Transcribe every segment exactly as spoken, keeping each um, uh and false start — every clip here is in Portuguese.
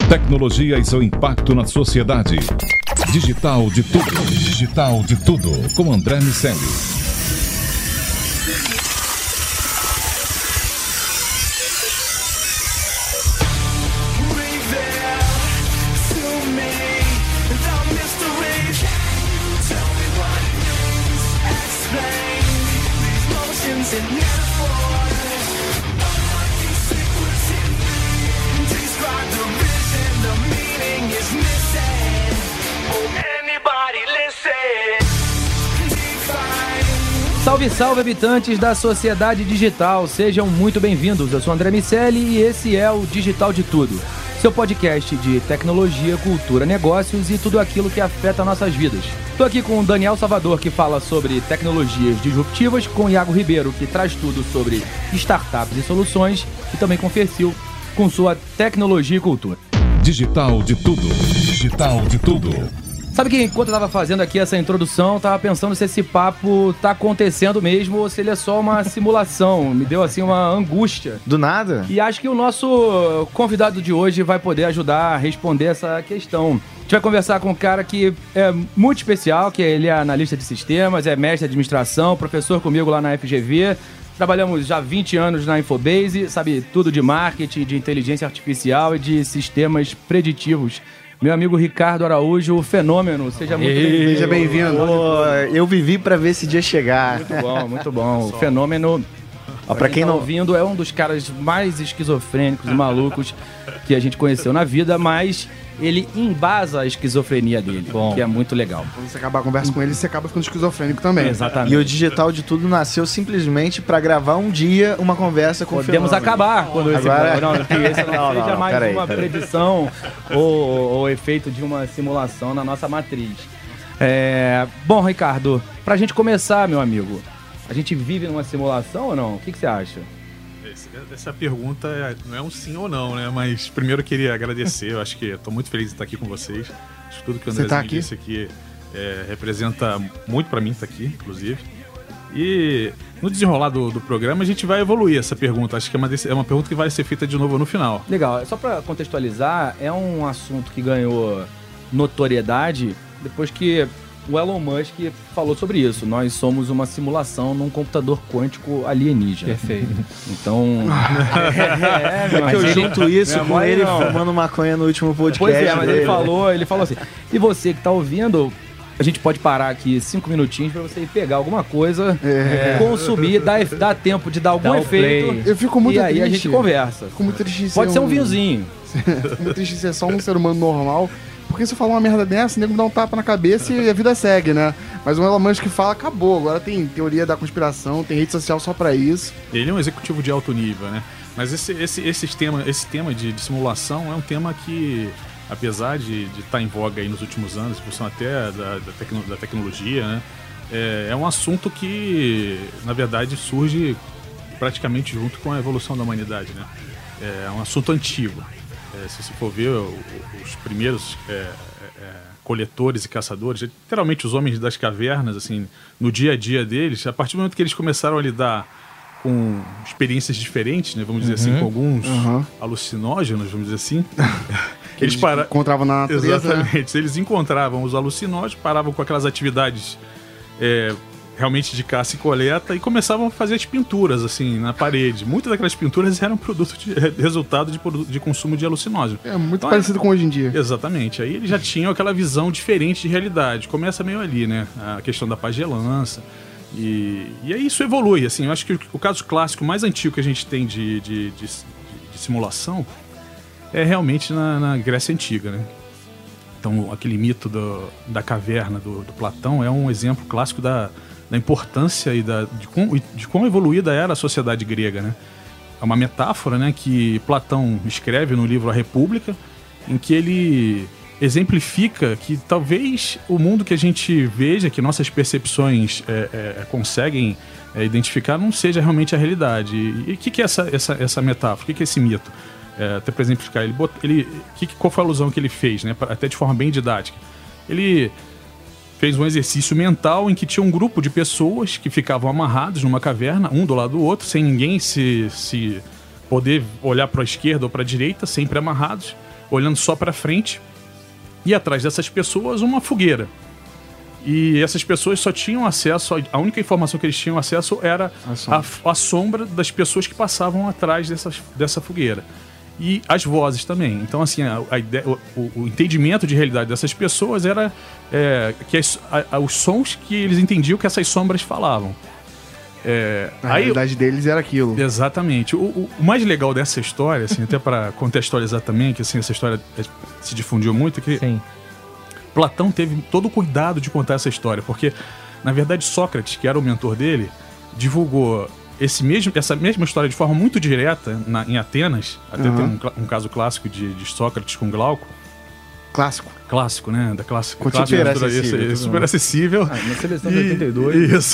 Tecnologia e seu impacto na sociedade. Digital de tudo. Digital de tudo. Com André Miceli. Salve, salve, habitantes da sociedade digital, sejam muito bem-vindos. Eu sou André Miceli e esse é o Digital de Tudo, seu podcast de tecnologia, cultura, negócios e tudo aquilo que afeta nossas vidas. Estou aqui com o Daniel Salvador, que fala sobre tecnologias disruptivas, com o Iago Ribeiro, que traz tudo sobre startups e soluções, e também com o Fercil, com sua tecnologia e cultura. Digital de Tudo. Digital de Tudo. Sabe que enquanto eu tava fazendo aqui essa introdução, eu tava pensando se esse papo tá acontecendo mesmo ou se ele é só uma simulação. Me deu assim uma angústia. Do nada? E acho que o nosso convidado de hoje vai poder ajudar a responder essa questão. A gente vai conversar com um cara que é muito especial, que ele é analista de sistemas, é mestre de administração, professor comigo lá na F G V. Trabalhamos já há vinte anos na Infobase, sabe tudo de marketing, de inteligência artificial e de sistemas preditivos. Meu amigo Ricardo Araújo, o fenômeno, seja muito bem-vindo. Seja bem-vindo. Oh, eu vivi pra ver esse dia chegar. Muito bom, muito bom. O fenômeno, ó, pra quem tá não ouvindo, é um dos caras mais esquizofrênicos e malucos que a gente conheceu na vida, mas ele embasa a esquizofrenia dele, bom, que é muito legal. Quando você acabar a conversa com ele, você acaba ficando esquizofrênico também. Exatamente. E o Digital de Tudo nasceu simplesmente pra gravar um dia uma conversa com Podemos o fenômeno. acabar quando esse Agora... Não, que esse não, não, seja não, mais peraí, uma peraí. predição ou, ou efeito de uma simulação na nossa matriz. É... Bom, Ricardo, pra gente começar, meu amigo, a gente vive numa simulação ou não? O que, que você acha? Essa pergunta é, não é um sim ou não, né? Mas primeiro eu queria agradecer. Eu acho que estou muito feliz de estar aqui com vocês. Acho que tudo que o André tá me disse aqui é, representa muito para mim estar aqui, inclusive. E no desenrolar do, do programa a gente vai evoluir essa pergunta. Acho que é uma, é uma pergunta que vai ser feita de novo no final. Legal. Só para contextualizar, é um assunto que ganhou notoriedade depois que o Elon Musk falou sobre isso. Nós somos uma simulação num computador quântico alienígena. Perfeito. Então... é, é, é que eu junto isso com mãe, ele não. fumando maconha no último podcast. Pois é, mas dele. ele falou, ele falou assim, e você que tá ouvindo, a gente pode parar aqui cinco minutinhos pra você ir pegar alguma coisa, É. consumir, dar, dar tempo de dar algum Dá um efeito, play. Eu fico muito e aí triste. a gente conversa. Fico muito triste de Pode ser um vinhozinho. Fico muito triste de ser só um ser humano normal. Porque se eu falar uma merda dessa, o nego me dá um tapa na cabeça e a vida segue, né? Mas o Elon Musk fala, acabou. Agora tem teoria da conspiração, tem rede social só pra isso. Ele é um executivo de alto nível, né? Mas esse, esse, esse tema, esse tema de, de simulação é um tema que, apesar de estar em voga aí nos últimos anos, em função até da, da, tecno, da tecnologia, né? É, é um assunto que, na verdade, surge praticamente junto com a evolução da humanidade, né? É um assunto antigo. É, se você for ver o, os primeiros é, é, coletores e caçadores, literalmente os homens das cavernas, assim, no dia a dia deles, a partir do momento que eles começaram a lidar com experiências diferentes, né, vamos dizer assim, com alguns Uhum. alucinógenos, vamos dizer assim, Eles eles para... encontravam na natureza, né? Exatamente, eles encontravam os alucinógenos, paravam com aquelas atividades é, realmente de caça e coleta e começavam a fazer as pinturas assim na parede. Muitas daquelas pinturas eram produto de, resultado de, produto, de consumo de alucinógeno. É muito Então, parecido com hoje em dia. Exatamente. Aí eles já tinham aquela visão diferente de realidade. Começa meio ali, né? A questão da pagelança. E, e aí isso evolui. Assim, eu acho que o, o caso clássico mais antigo que a gente tem de, de, de, de simulação é realmente na, na Grécia Antiga, né? Então, aquele mito do, da caverna do, do Platão é um exemplo clássico da, da importância e da, de, quão, de quão evoluída era a sociedade grega, né? É uma metáfora, né, que Platão escreve no livro A República, em que ele exemplifica que talvez o mundo que a gente veja, que nossas percepções é, é, conseguem é, identificar, não seja realmente a realidade. E o que, que é essa, essa, essa metáfora? O que, que é esse mito? É, até para exemplificar, ele, bot, ele que, qual foi a alusão que ele fez, né, até de forma bem didática? Ele fez um exercício mental em que tinha um grupo de pessoas que ficavam amarrados numa caverna, um do lado do outro, sem ninguém se, se poder olhar para a esquerda ou para a direita, sempre amarrados. olhando só para frente, e atrás dessas pessoas uma fogueira. E essas pessoas só tinham acesso, a única informação que eles tinham acesso era A sombra. a, a sombra das pessoas que passavam atrás dessas, dessa fogueira. E as vozes também. Então, assim, a, a ideia, o, o entendimento de realidade dessas pessoas era é, que as, a, a, os sons que eles entendiam que essas sombras falavam. É, A aí, realidade deles era aquilo. exatamente. O, o, o mais legal dessa história, assim, até para contextualizar também, que assim, essa história se difundiu muito, que Sim. Platão teve todo o cuidado de contar essa história, porque, na verdade, Sócrates, que era o mentor dele, divulgou esse mesmo, essa mesma história de forma muito direta na, em Atenas. Até Uhum. tem um, cla- um caso clássico de, de Sócrates com Glauco. Clássico. Clássico, né? Da clássica. Continua clássica super literatura, acessível, esse- tudo super bem. acessível. Ah, na seleção de oitenta e dois. Isso.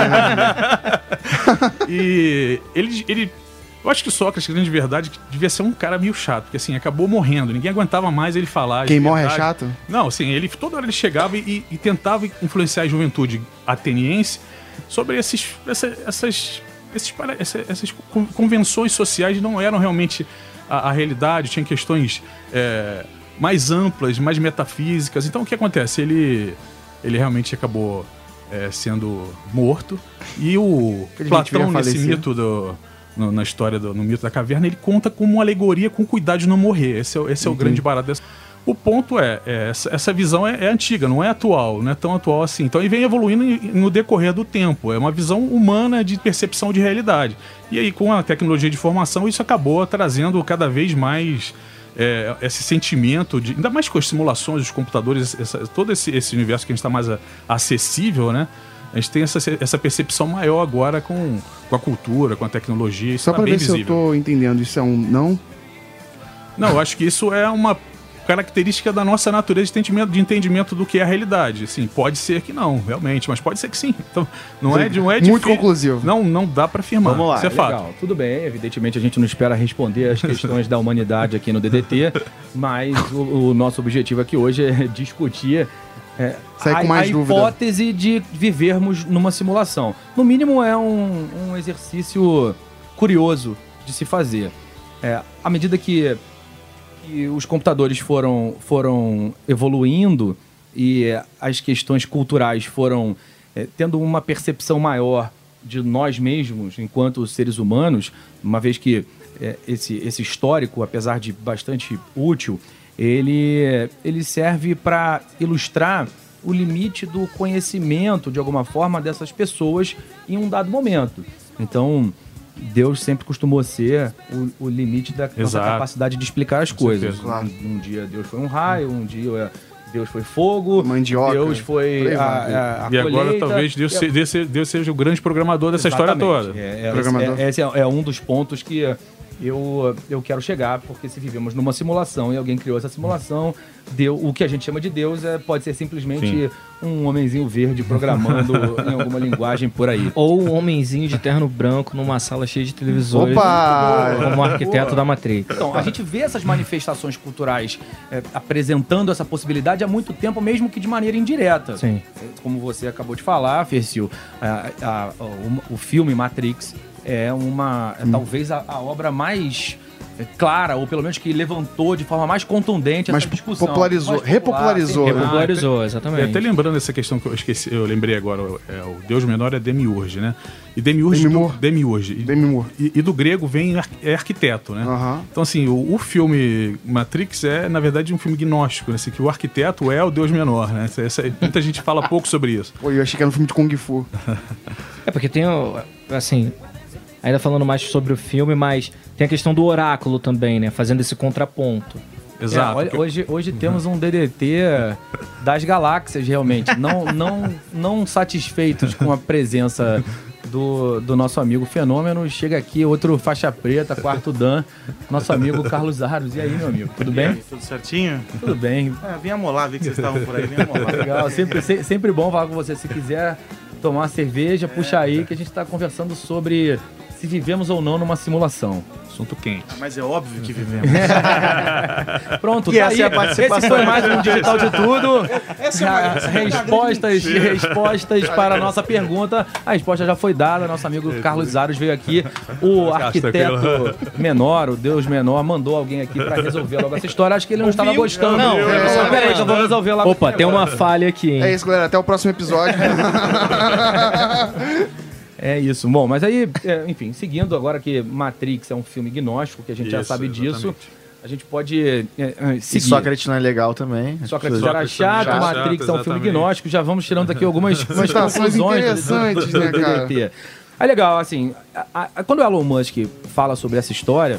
E ele, ele. Eu acho que o Sócrates, grande verdade, devia ser um cara meio chato, porque assim, acabou morrendo. Ninguém aguentava mais ele falar. de Quem morre é verdade. chato? Não, assim, ele toda hora ele chegava e, e tentava influenciar a juventude ateniense sobre esses, essa, essas, esses, para- essa- essas con- convenções sociais não eram realmente a, a realidade, tinha questões é, mais amplas, mais metafísicas. Então o que acontece? Ele, ele realmente acabou é, sendo morto e o Felizmente Platão, veio a nesse falecer. mito do, no- na história do no mito da caverna, ele conta como uma alegoria com cuidado de não morrer. Esse é, o- esse é o grande barato dessa. O ponto é, é, essa, essa visão é, é antiga, não é atual, não é tão atual assim. Então ele vem evoluindo em- no decorrer do tempo. É uma visão humana de percepção de realidade. E aí, com a tecnologia de informação, isso acabou trazendo cada vez mais é, esse sentimento de. Ainda mais com as simulações, os computadores, essa- todo esse, esse universo que a gente está mais a- acessível, né? A gente tem essa, essa percepção maior agora com, com a cultura, com a tecnologia. Isso Só tá pra bem ver se eu visível. tô entendendo. Isso é um não? Não, eu acho que isso é uma característica da nossa natureza de entendimento, de entendimento do que é a realidade. Assim, pode ser que não, realmente, mas pode ser que sim. Então, não é, de- não é Muito difícil. conclusivo. Não, não dá pra afirmar. Vamos lá, Isso é fato. Legal, tudo bem. Evidentemente a gente não espera responder as questões da humanidade aqui no D D T, mas o, o nosso objetivo aqui hoje é discutir é, Sai a, com mais a dúvida. hipótese de vivermos numa simulação. No mínimo é um, um exercício curioso de se fazer. É, à medida que, que os computadores foram, foram evoluindo e é, as questões culturais foram é, tendo uma percepção maior de nós mesmos enquanto seres humanos, uma vez que é, esse, esse histórico, apesar de bastante útil, ele, ele serve para ilustrar o limite do conhecimento, de alguma forma, dessas pessoas em um dado momento. Então, Deus sempre costumou ser o, o limite da nossa Exato. capacidade de explicar as coisas. certeza. Claro. Um, um dia Deus foi um raio, um dia Deus foi fogo, Mandioca. Deus foi Por aí a, vai. a, a E agora colheita. talvez Deus, E a- se- Deus se- Deus seja o grande programador dessa história Exatamente. toda. É, é, Programador. é- esse é, é um dos pontos que eu, eu quero chegar, porque se vivemos numa simulação e alguém criou essa simulação, deu, o que a gente chama de Deus é, pode ser simplesmente um homenzinho verde programando em alguma linguagem por aí. Ou um homenzinho de terno branco numa sala cheia de televisores. Opa! Como arquiteto Boa. da Matrix. Então, a gente vê essas manifestações culturais é, apresentando essa possibilidade há muito tempo, mesmo que de maneira indireta. Sim. Como você acabou de falar, Fercil, a- a- o, o filme Matrix é uma é talvez a, a obra mais é, clara, ou pelo menos que levantou de forma mais contundente Mas essa discussão. popularizou, Mais popular, repopularizou, sem né? debate. Popularizou, E exatamente. até lembrando essa questão que eu esqueci, eu lembrei agora, é, o Deus menor é Demiurge, né? E Demiurge, Demimur. do, Demiurge. E, Demi Moore. e- e do grego vem ar- é arquiteto, né? Aham. Então, assim, o, o filme Matrix é, na verdade, um filme gnóstico, né? Assim, que o arquiteto é o Deus menor, né? Essa- essa- muita gente fala pouco sobre isso. Pô, eu achei que era um filme de Kung Fu. É porque tem, o- assim, ainda falando mais sobre o filme, mas tem a questão do oráculo também, né? Fazendo esse contraponto. Exato. É, olha, porque- hoje hoje temos um D D T das galáxias, realmente. Não, não, não satisfeitos com a presença do, do nosso amigo Fenômeno. Chega aqui outro faixa preta, quarto Dan, nosso amigo Carlos Aros. E aí, meu amigo, tudo bem? Tudo certinho? Tudo bem. É, vim amolar, vi que vocês estavam por aí, vim amolar. Legal, sempre, se- sempre bom falar com você. Se quiser tomar uma cerveja, puxa aí, que a gente está conversando sobre se vivemos ou não numa simulação. Assunto quente. Mas é óbvio que vivemos. Pronto, E tá essa aí. é a participação. Esse foi mais um Digital de Tudo. Essa é uma- Ah, respostas, respostas para a nossa pergunta. A resposta já foi dada. Nosso amigo Carlos Aros veio aqui. O arquiteto menor, o Deus menor, mandou alguém aqui para resolver logo essa história. Acho que ele não estava gostando. Não, é, é, só, peraí, que eu vou resolver logo. Opa, esse tem uma negócio. falha aqui, hein? É isso, galera. Até o próximo episódio. É isso. Bom, mas aí, é, enfim, seguindo agora que Matrix é um filme gnóstico, que a gente já Isso, sabe disso, exatamente. a gente pode é, é, E seguir. Sócrates não é legal também. Sócrates As pessoas- era Sócrates chato, também era Matrix chato, é um filme exatamente. gnóstico, já vamos tirando aqui algumas, algumas Citações conclusões interessantes, do, do, né, do cara? D D T. É legal, assim, a, a, quando o Elon Musk fala sobre essa história,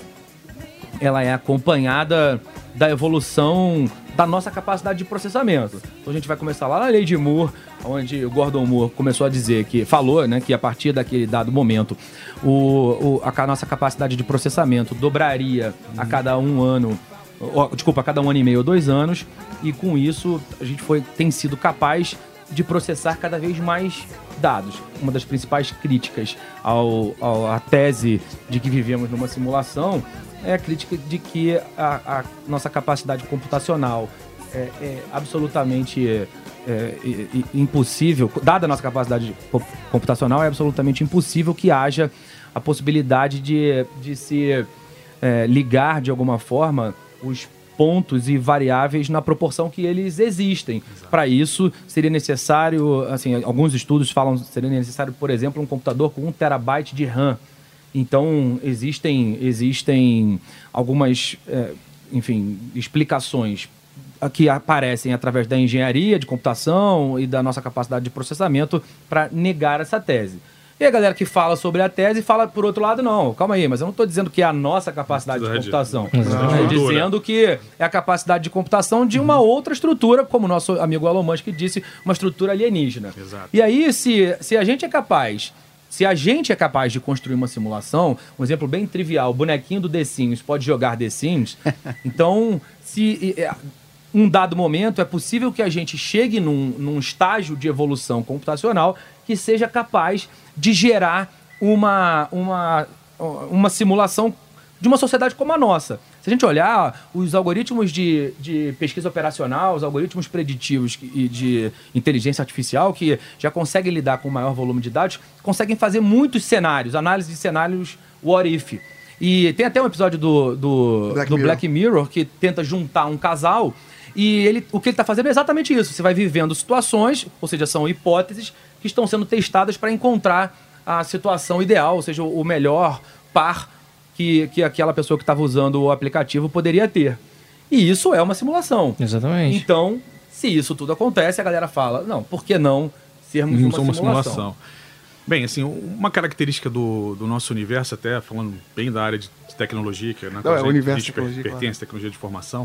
ela é acompanhada da evolução da nossa capacidade de processamento. Então a gente vai começar lá na lei de Moore, onde o Gordon Moore começou a dizer que, falou, né, que a partir daquele dado momento, o, o, a, a nossa capacidade de processamento dobraria a cada um ano, ó, desculpa, a cada um ano e meio ou dois anos, e com isso a gente foi, tem sido capaz de processar cada vez mais dados. Uma das principais críticas ao, ao, à tese de que vivemos numa simulação é a crítica de que a, a nossa capacidade computacional é, é absolutamente é, é, é, impossível, dada a nossa capacidade co- computacional, é absolutamente impossível que haja a possibilidade de, de se é, ligar de alguma forma os pontos e variáveis na proporção que eles existem. Para isso, seria necessário, assim, alguns estudos falam, seria necessário, por exemplo, um computador com um terabyte de RAM. Então, existem, existem algumas, é, enfim, explicações que aparecem através da engenharia de computação e da nossa capacidade de processamento para negar essa tese. E a galera que fala sobre a tese fala, por outro lado, não, calma aí, mas eu não estou dizendo que é a nossa capacidade de computação. Estou dizendo que é a capacidade de computação de uma outra estrutura, como o nosso amigo Elon Musk disse, uma estrutura alienígena. Exato. E aí, se, se a gente é capaz... Se a gente é capaz de construir uma simulação, um exemplo bem trivial, o bonequinho do The Sims pode jogar The Sims, então, se é, um dado momento, é possível que a gente chegue num, num estágio de evolução computacional que seja capaz de gerar uma, uma, uma simulação de uma sociedade como a nossa. Se a gente olhar os algoritmos de, de pesquisa operacional, os algoritmos preditivos e de inteligência artificial, que já conseguem lidar com um maior volume de dados, conseguem fazer muitos cenários, análise de cenários what if. E tem até um episódio do, do, Black do Mirror. Black Mirror que tenta juntar um casal e ele, o que ele está fazendo é exatamente isso. Você vai vivendo situações, ou seja, são hipóteses que estão sendo testadas para encontrar a situação ideal, ou seja, o melhor par que, que aquela pessoa que estava usando o aplicativo poderia ter. E isso é uma simulação. Exatamente. Então, se isso tudo acontece, a galera fala, não, por que não sermos Não uma, somos simulação? simulação. Bem, assim, uma característica do, do nosso universo, até falando bem da área de, de tecnologia, que é na Não, é qual o a gente- universo a gente de tecnologia, pertence, claro. tecnologia de informação,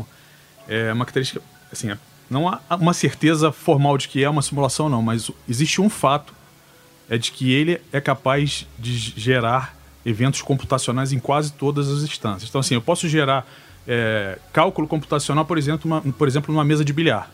é uma característica, assim, é- não há uma certeza formal de que é uma simulação, não, mas existe um fato, é de que ele é capaz de gerar eventos computacionais em quase todas as instâncias. Então, assim, eu posso gerar é, cálculo computacional, por exemplo, uma, por exemplo, numa mesa de bilhar.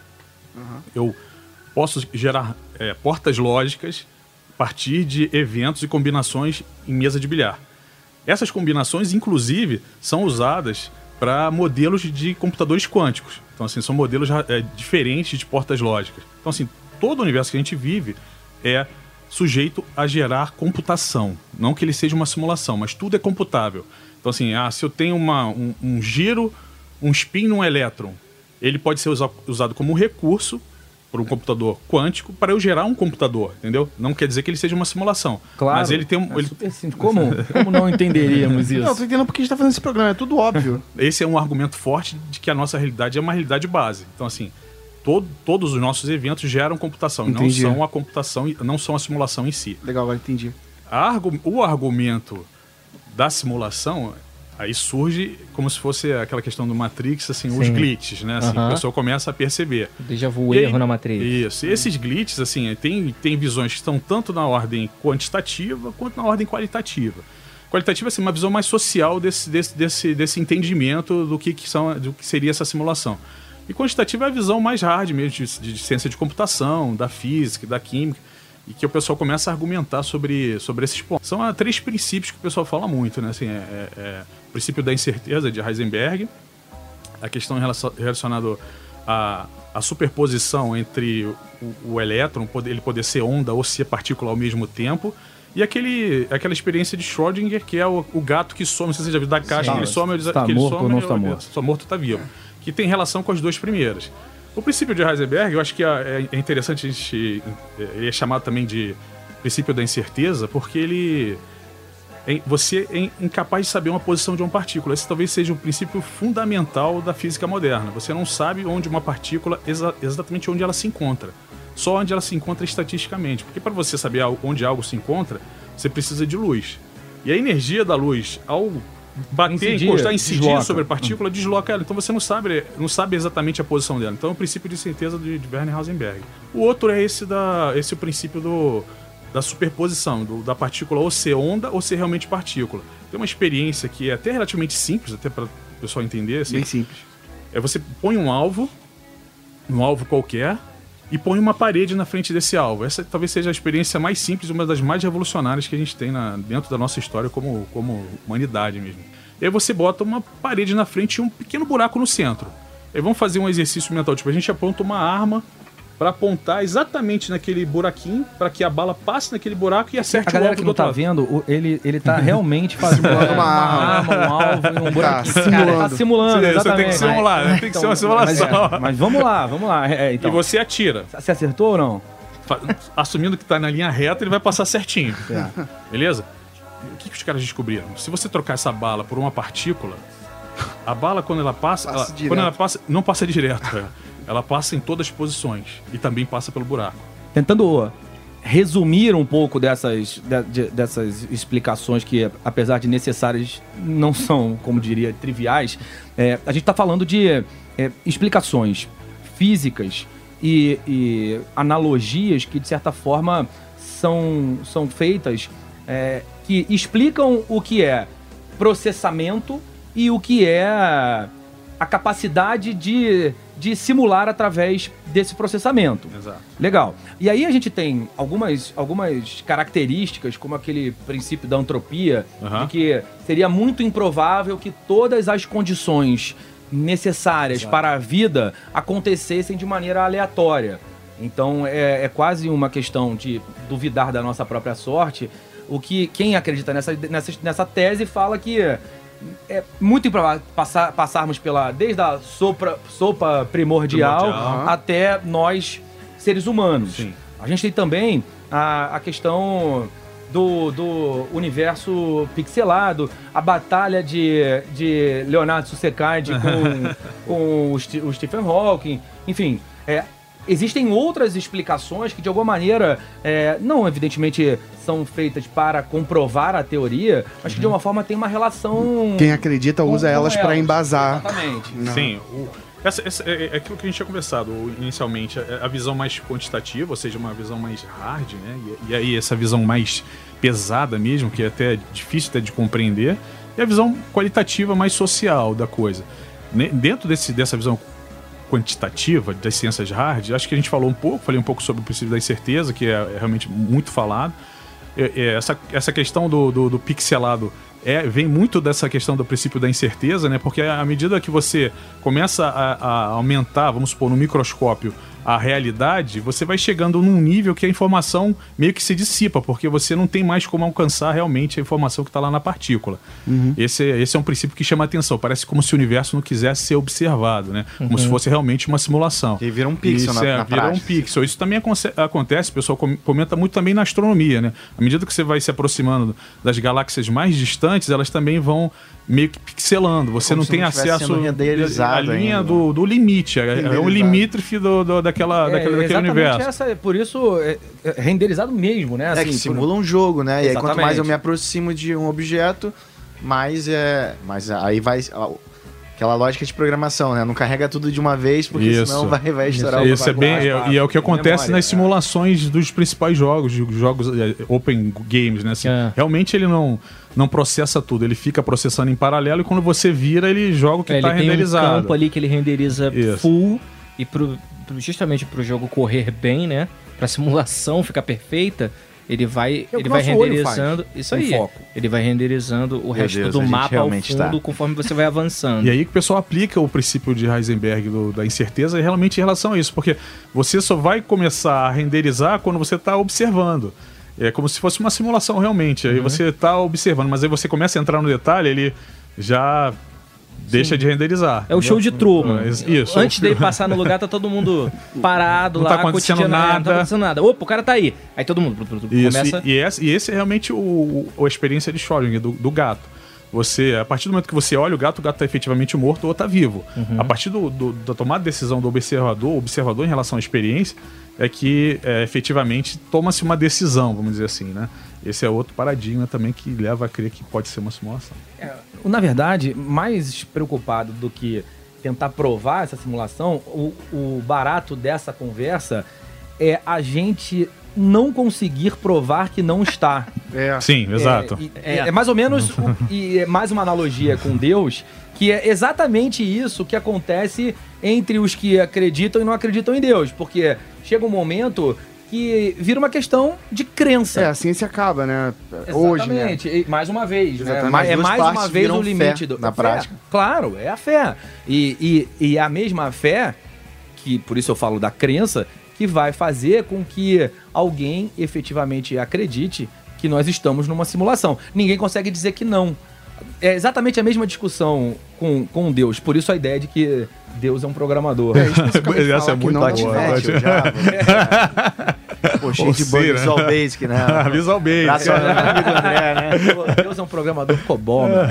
Eu posso gerar é, portas lógicas a partir de eventos e combinações em mesa de bilhar. Essas combinações, inclusive, são usadas para modelos de computadores quânticos. Então, assim, são modelos é, diferentes de portas lógicas. Então, assim, todo o universo que a gente vive é sujeito a gerar computação. Não que ele seja uma simulação, mas tudo é computável. Então, assim, ah, se eu tenho uma, um, um giro, um spin num elétron, ele pode ser usa, usado como um recurso por um computador quântico para eu gerar um computador, entendeu? Não quer dizer que ele seja uma simulação. Claro, Mas ele tem um... é ele- super simples. Como, como não entenderíamos isso? Não, eu tô entendendo porque a gente tá fazendo esse programa, é tudo óbvio. Esse é um argumento forte de que a nossa realidade é uma realidade base. Então, assim, todo, todos os nossos eventos geram computação. Entendi. Não são a computação, não são a simulação em si. Legal, agora entendi. A argu- o argumento da simulação, aí surge como se fosse aquela questão do Matrix, assim, os Sim. glitches, né? Assim, Aham. A pessoa começa a perceber. Déjà vu, E aí- erro na matriz. Isso. E esses glitches, assim, tem, tem visões que estão tanto na ordem quantitativa quanto na ordem qualitativa. Qualitativa, assim, uma visão mais social desse, desse, desse, desse entendimento do que, que, são, do que seria essa simulação. E quantitativa é a visão mais hard mesmo, de, de ciência de computação, da física, da química. e que o pessoal começa a argumentar sobre, sobre esses pontos. São ah, três princípios que o pessoal fala muito, né? Assim, é, é, é o princípio da incerteza de Heisenberg, a questão relacionada à, à superposição entre o, o elétron, poder, ele poder ser onda ou ser partícula ao mesmo tempo, e aquele, aquela experiência de Schrödinger, que é o, o gato que some, não sei se você já viu, da caixa, Sim, que ele some, está que ele morto some, ou não está morto. Está morto ou está vivo, que tem relação com as duas primeiras. O princípio de Heisenberg, eu acho que é, é interessante a gente... Ele é chamado também de princípio da incerteza, porque ele... É, você é incapaz de saber uma posição de uma partícula. Esse talvez seja o princípio fundamental da física moderna. Você não sabe onde uma partícula, exa exatamente onde ela se encontra. Só onde ela se encontra estatisticamente. Porque para você saber onde algo se encontra, você precisa de luz. E a energia da luz, ao bater, Incidir, encostar, incidir desloca. sobre a partícula, desloca ela. Então você não sabe, não sabe exatamente a posição dela. Então é o princípio de certeza de, de Werner Heisenberg. O outro é esse, da, esse é o princípio do, da superposição, do, da partícula ou ser onda ou ser realmente partícula. Tem uma experiência que é até relativamente simples, até para o pessoal entender. Assim, Bem simples. É você põe um alvo, um alvo qualquer, e põe uma parede na frente desse alvo. Essa talvez seja a experiência mais simples, uma das mais revolucionárias que a gente tem na, dentro da nossa história como, como humanidade mesmo. E aí você bota uma parede na frente e um pequeno buraco no centro. Aí vamos fazer um exercício mental, tipo, a gente aponta uma arma para apontar exatamente naquele buraquinho, para que a bala passe naquele buraco e acerte A o galera alvo que do não outro tá lado. vendo, o- ele, ele tá realmente fazendo Simulando uma uma arma, um alvo e um buraquinho. Cara, simulando. tá simulando, Você- você exatamente. tem que simular, né? Tem que ser uma simulação. Mas, é, mas vamos lá, vamos lá. É, E então, você atira. você acertou ou não? Fa- Assumindo que tá na linha reta, ele vai passar certinho. Beleza? O que, que os caras descobriram? Se você trocar essa bala por uma partícula, a bala, quando ela passa, Passa ela- direto. quando ela passa, não passa direto, é. Ela passa em todas as posições e também passa pelo buraco. Tentando resumir um pouco dessas, de- de- dessas explicações que, apesar de necessárias, não são, como diria, triviais, é, a gente está falando de é, explicações físicas e, e analogias que, de certa forma, são, são feitas é, que explicam o que é processamento e o que é a capacidade de, de simular através desse processamento. Exato. Legal. E aí a gente tem algumas, algumas características, como aquele princípio da entropia, Aham. de que seria muito improvável que todas as condições necessárias Exato. para a vida acontecessem de maneira aleatória. Então é, é quase uma questão de duvidar da nossa própria sorte. O que quem acredita nessa, nessa, nessa tese fala que é muito improvável passar, passarmos pela desde a sopra, sopa primordial, Primordial. até nós, seres humanos. Sim. A gente tem também a, a questão do, do universo pixelado, a batalha de, de Leonardo Sussekard com, com o, Sti- o Stephen Hawking, enfim. É, existem outras explicações que, de alguma maneira, é, não evidentemente são feitas para comprovar a teoria, mas que, de uma forma, tem uma relação... Quem acredita com- usa com elas pra embasar. Exatamente. Sim. O, essa, essa é, é aquilo que a gente tinha conversado inicialmente, a, a visão mais quantitativa, ou seja, uma visão mais hard, né? E, e aí essa visão mais pesada mesmo, que é até difícil até de compreender, e a visão qualitativa mais social da coisa. Ne- Dentro desse, dessa visão quantitativa das ciências hard, acho que a gente falou um pouco, falei um pouco sobre o princípio da incerteza, que é, é realmente muito falado. É, é, essa, essa questão do, do, do pixelado é, vem muito dessa questão do princípio da incerteza, né? Porque à medida que você começa a, a aumentar, vamos supor, no microscópio, a realidade, você vai chegando num nível que a informação meio que se dissipa, porque você não tem mais como alcançar realmente a informação que está lá na partícula. Uhum. Esse, é- esse é um princípio que chama atenção. Parece como se o universo não quisesse ser observado, né? Como se fosse realmente uma simulação. E vira um pixel Isso, na, é, na vira um prática. pixel. Isso também aconte- acontece, o pessoal com- comenta muito também na astronomia, né? À medida que você vai se aproximando das galáxias mais distantes, elas também vão meio que pixelando. Você Como não se tem não tivesse acesso sendo renderizado à linha ainda. do, do limite. É, é um Renderizado. limítrofe do, do- daquela, É, daquele, daquele exatamente universo. essa, por isso, é, é renderizado mesmo, né? É Assim, que por- simula um jogo, né? E aí quanto Exatamente. mais eu me aproximo de um objeto, mais é. Mas aí vai. Aquela lógica de programação, né? Não carrega tudo de uma vez, porque Isso. senão vai, vai estourar o Isso é bem, bagulho. é- e é o que acontece memória, nas é. simulações dos principais jogos, de jogos é, open games, né? Assim, É. Realmente ele não, não processa tudo, ele fica processando em paralelo e quando você vira, ele joga o que É, está ele tem um renderizado. campo ali que ele renderiza Isso. full e pro, justamente pro jogo correr bem, né? Pra simulação ficar perfeita, ele vai, É o ele que vai nosso olho renderizando. faz, Isso com aí. foco. Ele vai renderizando o resto Deus, do a gente mapa ao realmente fundo tá. conforme você vai avançando. E aí que o pessoal aplica o princípio de Heisenberg do- da incerteza realmente em relação a isso, porque você só vai começar a renderizar quando você está observando. É como se fosse uma simulação realmente. Aí você está observando, mas aí você começa a entrar no detalhe, ele já deixa de renderizar. É o show de Truman. É, isso. Antes dele passar no lugar, tá todo mundo parado Não lá, tá acontecendo cotidiano, nada. Não tá acontecendo nada. Opa, o cara tá aí. Aí todo mundo Isso, começa... e, e, esse, e esse é realmente o, o- a experiência de Schrödinger, do, do gato. Você, a partir do momento que você olha o gato, o gato está efetivamente morto ou está vivo. Uhum. A partir do, do- da tomada de decisão do observador, o observador em relação à experiência, é que é, efetivamente toma-se uma decisão, vamos dizer assim, né? Esse é outro paradigma também que leva a crer que pode ser uma simulação. Na verdade, mais preocupado do que tentar provar essa simulação, o, o barato dessa conversa é a gente não conseguir provar que não está. É. Sim, exato. É, e- é, é mais ou menos, o- e é mais uma analogia com Deus, que é exatamente isso que acontece entre os que acreditam e não acreditam em Deus. Porque chega um momento que vira uma questão de crença. É, a ciência acaba, né? Hoje, né? Exatamente. E mais uma vez, né? Exatamente. Ma- As É duas mais uma partes vez viram o limite fé do, na fé. prática. Claro, é a fé. E, e, e a mesma fé, que por isso eu falo da crença, que vai fazer com que alguém efetivamente acredite que nós estamos numa simulação. Ninguém consegue dizer que não. É exatamente a mesma discussão com, com Deus. Por isso a ideia de que Deus é um programador. É, especificamente Essa é falar que muito não boa. Patinete, eu já. Poxa, de Ou seja, Visual Basic, né? Visual Basic. Abraço ao meu amigo André, né? Deus é um programador COBOL, meu.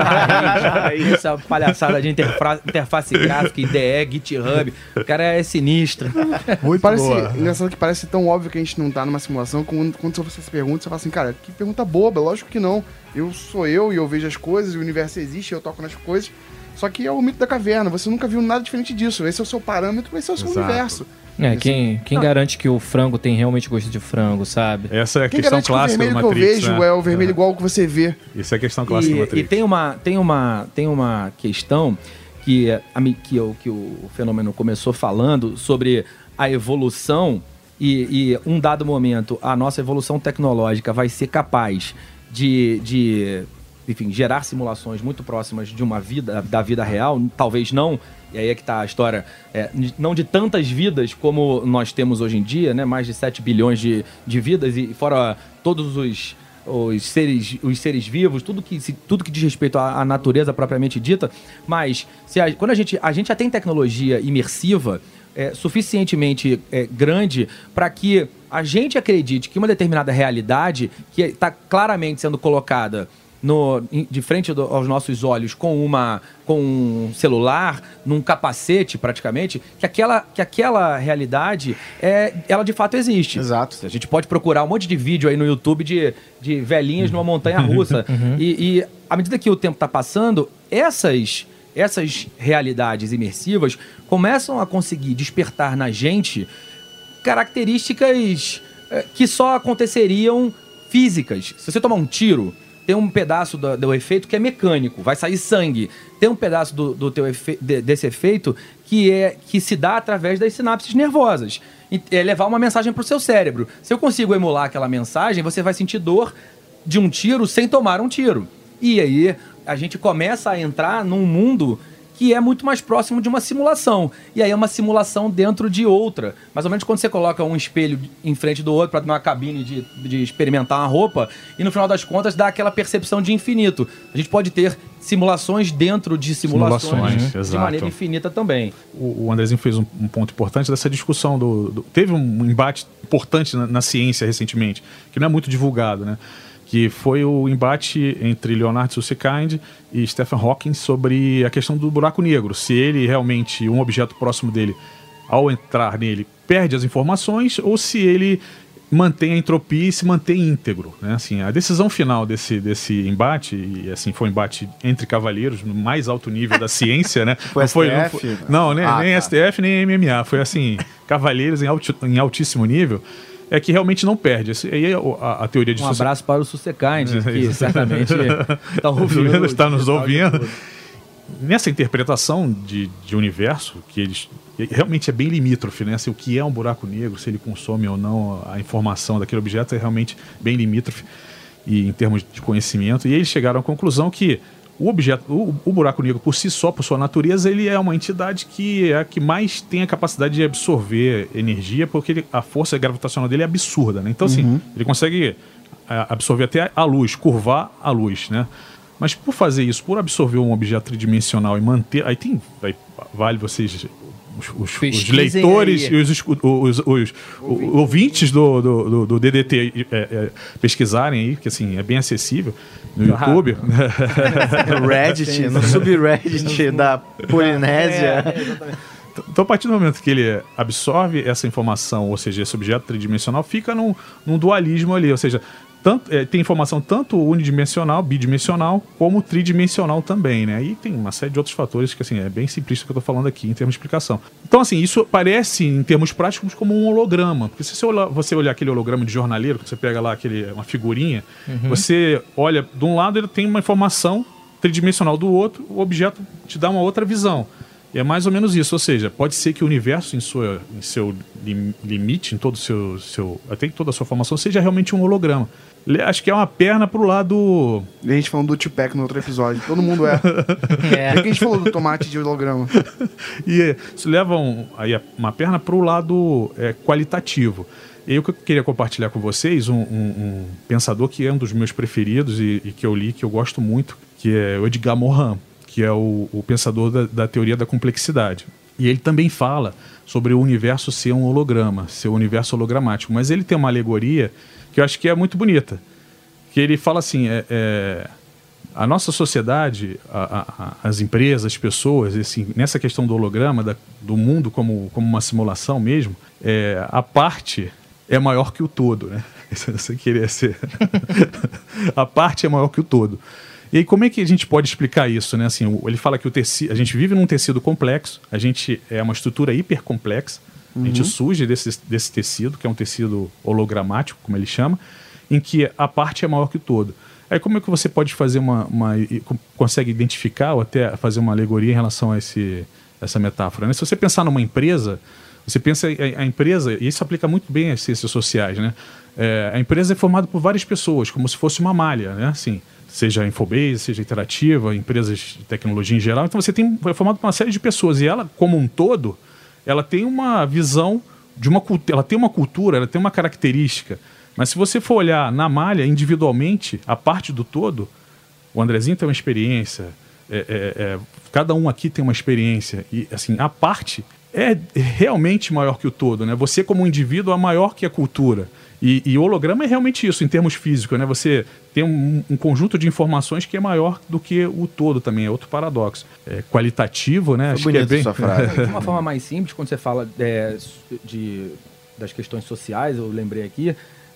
Essa palhaçada de interfa- interface gráfica, I D E, GitHub. O cara é sinistro. Muito Parece, boa. engraçado que parece tão óbvio que a gente não tá numa simulação, quando, quando você se pergunta, você fala assim, cara, que pergunta boba, lógico que não. Eu sou eu e eu vejo as coisas, o universo existe, eu toco nas coisas. Só que é o mito da caverna, você nunca viu nada diferente disso. Esse é o seu parâmetro, esse é o seu Exato. universo. É, quem, quem garante que o frango tem realmente gosto de frango, sabe? Essa é a Quem questão garante que o clássica do vermelho que eu Matrix. vejo né? é o vermelho igual ao que você vê? Isso é a questão clássica do E, e Matrix. tem, uma, tem, uma, tem uma questão que, a, mi- que, o, que o fenômeno começou falando sobre a evolução e, e um dado momento a nossa evolução tecnológica vai ser capaz de, de enfim, gerar simulações muito próximas de uma vida, da vida real, talvez não, e aí é que está a história, é, não de tantas vidas como nós temos hoje em dia, né, mais de sete bilhões de, de vidas, e fora todos os, os, seres, os seres vivos, tudo que, se- tudo que diz respeito à, à natureza propriamente dita, mas se a, quando a gente, a gente já tem tecnologia imersiva, é, suficientemente é, grande para que a gente acredite que uma determinada realidade que está claramente sendo colocada no, em- de frente do- aos nossos olhos com, uma, com um celular, num capacete praticamente, que aquela, que aquela realidade, é, ela de fato existe. Exato. A gente pode procurar um monte de vídeo aí no YouTube de, de velhinhas numa montanha-russa. E, e à medida que o tempo está passando, essas, essas realidades imersivas começam a conseguir despertar na gente características eh, que só aconteceriam físicas. Se você tomar um tiro, tem um pedaço do, do efeito que é mecânico, vai sair sangue. Tem um pedaço do, do teu efe, de- desse efeito que, é, que se dá através das sinapses nervosas. E, é levar uma mensagem para o seu cérebro. Se eu consigo emular aquela mensagem, você vai sentir dor de um tiro sem tomar um tiro. E aí a gente começa a entrar num mundo que é muito mais próximo de uma simulação. E aí é uma simulação dentro de outra. Mais ou menos quando você coloca um espelho em frente do outro para uma cabine de, de experimentar uma roupa, e no final das contas dá aquela percepção de infinito. A gente pode ter simulações dentro de simulações, Simulações, de exato. maneira infinita também. O, o Andrezinho fez um, um ponto importante dessa discussão. Do, do- teve um embate importante na, na ciência recentemente, que não é muito divulgado, né? Que foi o embate entre Leonard Susskind e Stephen Hawking sobre a questão do buraco negro. Se ele realmente, um objeto próximo dele, ao entrar nele, perde as informações, ou se ele mantém a entropia e se mantém íntegro, né? Assim, a decisão final desse, desse embate, e assim, foi um embate entre cavalheiros, no mais alto nível da ciência, né? Foi não, foi, não, S T F? foi- não, nem, Ah, nem tá. S T F, nem M M A. Foi assim, cavalheiros em, alti- em altíssimo nível, é que realmente não perde. Esse- aí a, a- a teoria de Um suce- abraço para o Sussekine, É que isso. certamente está ouvindo. está nos ouvindo. nessa interpretação de, de universo, que eles realmente é bem limítrofe, né? Se o que é um buraco negro, se ele consome ou não a informação daquele objeto, é realmente bem limítrofe e em termos de conhecimento. E eles chegaram à conclusão que o objeto, o, o buraco negro por si só, por sua natureza, ele é uma entidade que é a que mais tem a capacidade de absorver energia, porque ele, a força gravitacional dele é absurda, né? Então, assim, uhum. ele consegue a, absorver até a luz, curvar a luz, né? Mas por fazer isso, por absorver um objeto tridimensional e manter... Aí tem... Aí vale vocês... Os, os, os leitores aí. E os, os, os, os, os ouvintes do, do, do, do D D T é, é, pesquisarem aí, que assim, é bem acessível no ah, YouTube. No Reddit, no subreddit da Polinésia. É, é, exatamente. Então, a partir do momento que ele absorve essa informação, ou seja, esse objeto tridimensional, fica num, num dualismo ali, ou seja, tanto, é, tem informação tanto unidimensional, bidimensional, como tridimensional também, né? E tem uma série de outros fatores que, assim, é bem simplista que eu estou falando aqui em termos de explicação. Então, assim, isso parece, em termos práticos, como um holograma. Porque se você olhar, você olhar aquele holograma de jornaleiro, que você pega lá aquele, uma figurinha, uhum. você olha, de um lado ele tem uma informação tridimensional, do outro o objeto te dá uma outra visão. E é mais ou menos isso, ou seja, pode ser que o universo em, sua, em seu lim, limite, em todo o seu, seu, até em toda a sua formação, seja realmente um holograma. Acho que é uma perna pro lado... E a gente falando do Tupac no outro episódio, todo mundo é. É. Por que a gente falou do tomate de holograma? E isso leva um, aí uma perna pro lado é, qualitativo. E aí o que eu queria compartilhar com vocês, um, um, um pensador que é um dos meus preferidos e, e que eu li, que eu gosto muito, que é o Edgar Morin, que é o, o pensador da, da teoria da complexidade. E ele também fala sobre o universo ser um holograma, ser um universo hologramático. Mas ele tem uma alegoria que eu acho que é muito bonita. Que ele fala assim, é, é, a nossa sociedade, a, a, as empresas, as pessoas, assim, nessa questão do holograma, da, do mundo como, como uma simulação mesmo, é, a parte é maior que o todo, né? Você queria ser... A parte é maior que o todo. E aí, como é que a gente pode explicar isso, né? Assim, ele fala que o tecido, a gente vive num tecido complexo, a gente é uma estrutura hipercomplexa, uhum. a gente surge desse, desse tecido, que é um tecido hologramático, como ele chama, em que a parte é maior que o todo. Aí como é que você pode fazer uma, uma consegue identificar ou até fazer uma alegoria em relação a esse, essa metáfora, né? Se você pensar numa empresa, você pensa a, a empresa, e isso aplica muito bem às ciências sociais, né? É, a empresa é formada por várias pessoas, como se fosse uma malha, né? Assim, seja Infobase, seja Interativa, empresas de tecnologia em geral. Então você tem, é formado por uma série de pessoas e ela, como um todo, ela tem uma visão de uma cultura, ela tem uma cultura, ela tem uma característica. Mas se você for olhar na malha individualmente, a parte do todo, o Andrezinho tem uma experiência, é, é, é, cada um aqui tem uma experiência e assim a parte é realmente maior que o todo, né? Você como um indivíduo é maior que a cultura. E, e o holograma é realmente isso, em termos físicos, né? Você tem um, um conjunto de informações que é maior do que o todo também, é outro paradoxo. É qualitativo, né? Foi Acho bonito que é bem... sua frase. De uma forma mais simples, quando você fala é, de, das questões sociais, eu lembrei aqui,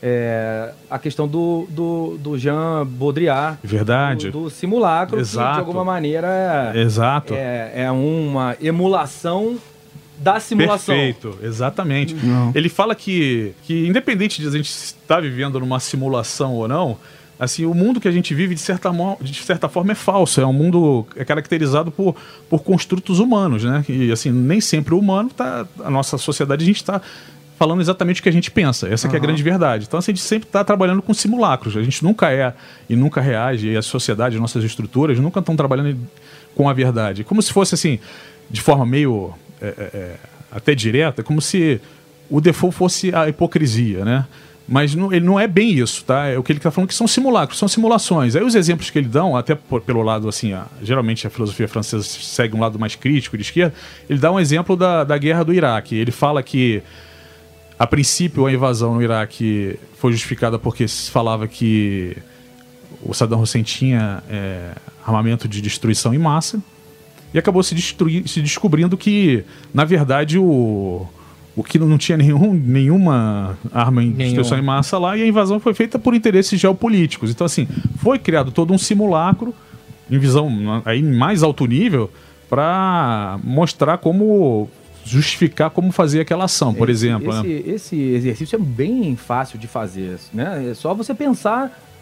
é, a questão do, do, do Jean Baudrillard. Verdade. Do, do simulacro, Exato. que de alguma maneira é, Exato. é, é uma emulação da simulação. Perfeito, exatamente. Não. Ele fala que, que, independente de a gente estar vivendo numa simulação ou não, assim, o mundo que a gente vive, de certa, de certa forma, é falso. É um mundo é caracterizado por, por construtos humanos, né? E, assim, nem sempre o humano tá... A nossa sociedade, a gente está falando exatamente o que a gente pensa. Essa uhum. que é a grande verdade. Então, assim, a gente sempre está trabalhando com simulacros. A gente nunca é e nunca reage. E a sociedade, as nossas estruturas, nunca estão trabalhando com a verdade. Como se fosse, assim, de forma meio... É, é, até direta, como se o default fosse a hipocrisia, né? Mas não, ele não é bem isso, tá? É o que ele está falando que são simulacros, são simulações. Aí os exemplos que ele dão, até por, pelo lado, assim, a, geralmente a filosofia francesa segue um lado mais crítico de esquerda, ele dá um exemplo da, da guerra do Iraque. Ele fala que, a princípio, a invasão no Iraque foi justificada porque se falava que o Saddam Hussein tinha é, armamento de destruição em massa. E acabou se, destruir, se descobrindo que, na verdade, o, o que não tinha nenhum, nenhuma arma em destruição em massa lá, e a invasão foi feita por interesses geopolíticos. Então, assim, foi criado todo um simulacro, em visão aí, em mais alto nível, para mostrar como justificar como fazer aquela ação, por esse, exemplo. Esse, né? esse exercício é bem fácil de fazer, né? É só você pensar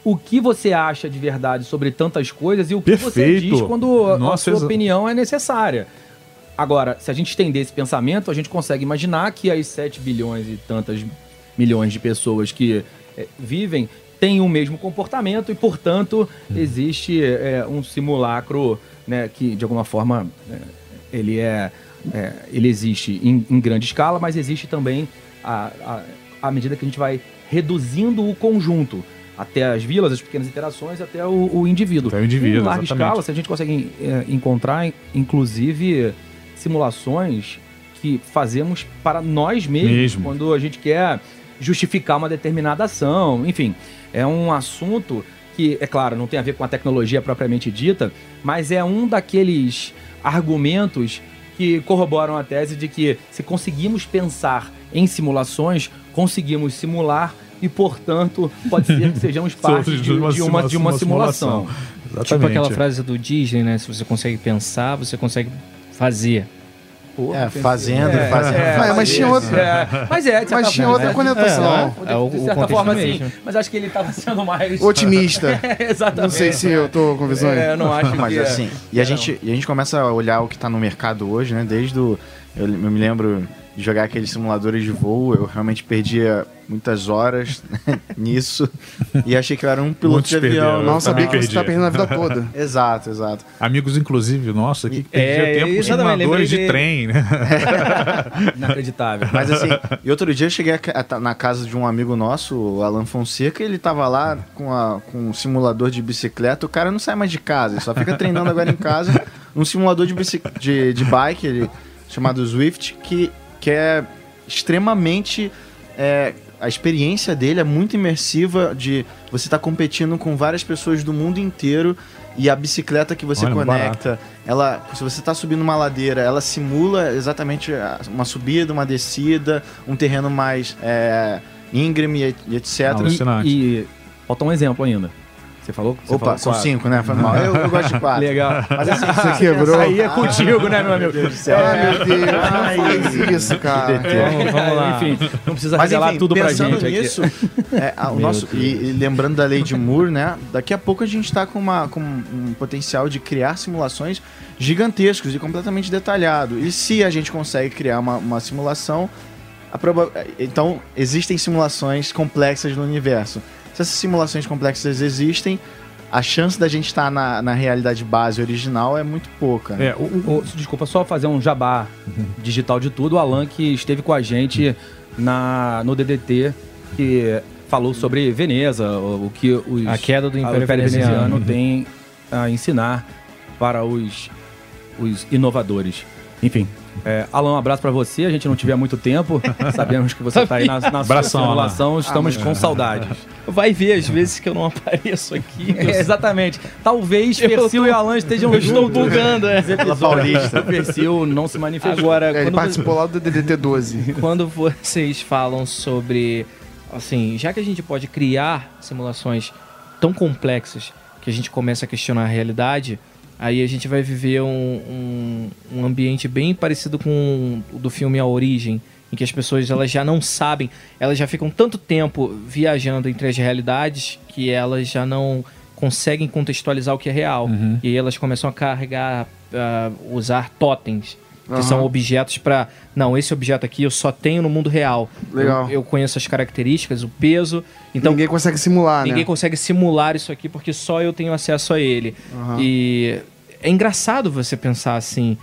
o que você acha de verdade sobre tantas coisas e o que você Perfeito. diz quando a- a Nossa, sua exa- opinião é necessária. Agora, se a gente estender esse pensamento, a gente consegue imaginar que as sete bilhões e tantas milhões de pessoas que eh, vivem têm o mesmo comportamento e, portanto, existe eh, um simulacro, né, que, de alguma forma, eh, ele é, é, ele existe em, em grande escala, mas existe também a- a- à medida que a gente vai reduzindo o conjunto, até as vilas, as pequenas interações, até o, o indivíduo. Até o indivíduo, em larga exatamente. escala, se a gente consegue é, encontrar, inclusive, simulações que fazemos para nós mesmos, Mesmo. quando a gente quer justificar uma determinada ação. Enfim, é um assunto que, é claro, não tem a ver com a tecnologia propriamente dita, mas é um daqueles argumentos que corroboram a tese de que, se conseguimos pensar em simulações, conseguimos simular e, portanto, pode ser que sejamos parte de, de uma, de uma, de uma simulação. Exatamente. Tipo aquela frase do Disney, né? Se você consegue pensar, você consegue fazer. Porra, É, pensei- fazendo, é, fazendo. é, Mas- mas tinha outra- é, mas é, de certa Mas tinha forma, outra né? conotação. É, é o- de o certa contexto forma, mesmo. sim. Mas acho que ele estava sendo mais... Otimista. É, exatamente. Não sei se eu tô com visões. É, eu não acho Mas que... é. assim, e a, gente, e a gente começa a olhar o que tá no mercado hoje, né? Desde o. Eu, eu me lembro de jogar aqueles simuladores de voo, eu realmente perdia muitas horas nisso. E achei que eu era um piloto Muitos de avião. perderam. Não Eu sabia também que você tá perdi. perdendo a vida toda. Exato, exato. Amigos, inclusive, nossa, que perdia É, tempo isso com eu também lembrei simuladores de dele. trem, né? Inacreditável. Mas assim, e outro dia eu cheguei a ca- a ta- na casa de um amigo nosso, o Alan Fonseca, e ele tava lá com, a, com um simulador de bicicleta. O cara não sai mais de casa, ele só fica treinando agora em casa num simulador de, bici, de, de bike ele, chamado Zwift, que, que é extremamente. É, a experiência dele é muito imersiva, de você estar competindo com várias pessoas do mundo inteiro, e a bicicleta que você Olha, conecta, ela, se você está subindo uma ladeira, ela simula exatamente a- uma subida, uma descida, um terreno mais é, íngreme e e etcétera. Não, Alucinante. E, e falta um exemplo ainda. Você falou? Você Opa, falou são quatro. cinco, né? Foi mal. Eu, eu gosto de quatro. Legal. Mas assim, Você quebrou. Aí é contigo, né, meu amigo? Deus do céu. Ai, meu Deus, não faz isso, cara. Vamos, vamos lá. Enfim, não precisa Mas revelar enfim, tudo pra pensando gente nisso, é, a- o Meu nosso, Deus. e, e lembrando da lei de Moore, né? Daqui a pouco a gente está com, uma, com um potencial de criar simulações gigantescos e completamente detalhado. E se a gente consegue criar uma, uma simulação, a proba- então existem simulações complexas no universo. Se essas simulações complexas existem, a chance da gente estar na, na realidade base original é muito pouca. Né? É, o, o- Ô, desculpa, só fazer um jabá digital de tudo. O Alan, que esteve com a gente na, no D D T, que falou sobre Veneza, o, o que os, A queda do a- Império o Império Veneziano. Veneziano tem a ensinar para os, os inovadores. Enfim, é, Alan, um abraço pra você. A gente não tiver muito tempo. Sabemos que você tá aí na, na sua Abração, simulação. Estamos com saudades. Vai ver as vezes que eu não apareço aqui. É, exatamente. Talvez Eu Persil tô- e Alan estejam Eu estou juntos. bugando, é. Pela Paulista. O Persil não se manifestou. Agora, É, ele quando, participou lá do D D T doze. quando vocês falam sobre, assim, já que a gente pode criar simulações tão complexas que a gente começa a questionar a realidade, aí a gente vai viver um, um, um ambiente bem parecido com o do filme A Origem, em que as pessoas elas já não sabem, elas já ficam tanto tempo viajando entre as realidades que elas já não conseguem contextualizar o que é real. Uhum. E aí elas começam a carregar, a usar totens, que Aham. são objetos para... Não, esse objeto aqui eu só tenho no mundo real. Legal. Eu, eu conheço as características, o peso. Então Ninguém consegue simular, ninguém né? consegue simular isso aqui porque só eu tenho acesso a ele. Aham. E é engraçado você pensar assim,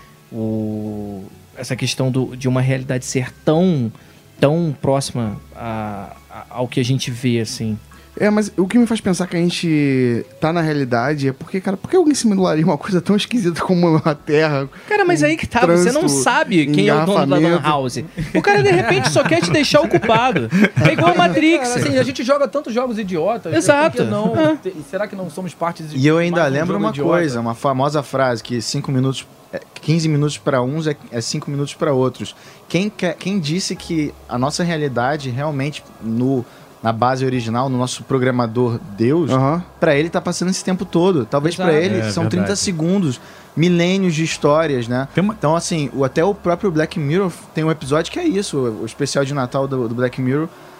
o... essa questão do, de uma realidade ser tão, tão próxima a- a- ao que a gente vê, assim. É, mas o que me faz pensar que a gente tá na realidade é porque, cara, por que alguém simularia uma coisa tão esquisita como a Terra? Cara, mas Um aí que tá, você não trânsito, sabe quem é o dono da Lan engarrafamento. House. O cara, de repente, só quer te deixar ocupado. É igual a Matrix. Cara, assim, a gente joga tantos jogos idiotas. Exato. por que não, Ah. te- será que não somos parte de E eu ainda mais um lembro jogo uma idiota? coisa, uma famosa frase, que cinco minutos, é, quinze minutos para uns é, é cinco minutos para outros. Quem, quer, quem disse que a nossa realidade realmente, no, na base original, no nosso programador Deus, Aham. pra ele tá passando esse tempo todo. Talvez pra Exato. ele É, são verdade. trinta segundos, milênios de histórias, né? Tem uma- Então, assim, o, até o próprio Black Mirror tem um episódio que é isso, o, o especial de Natal do, do Black Mirror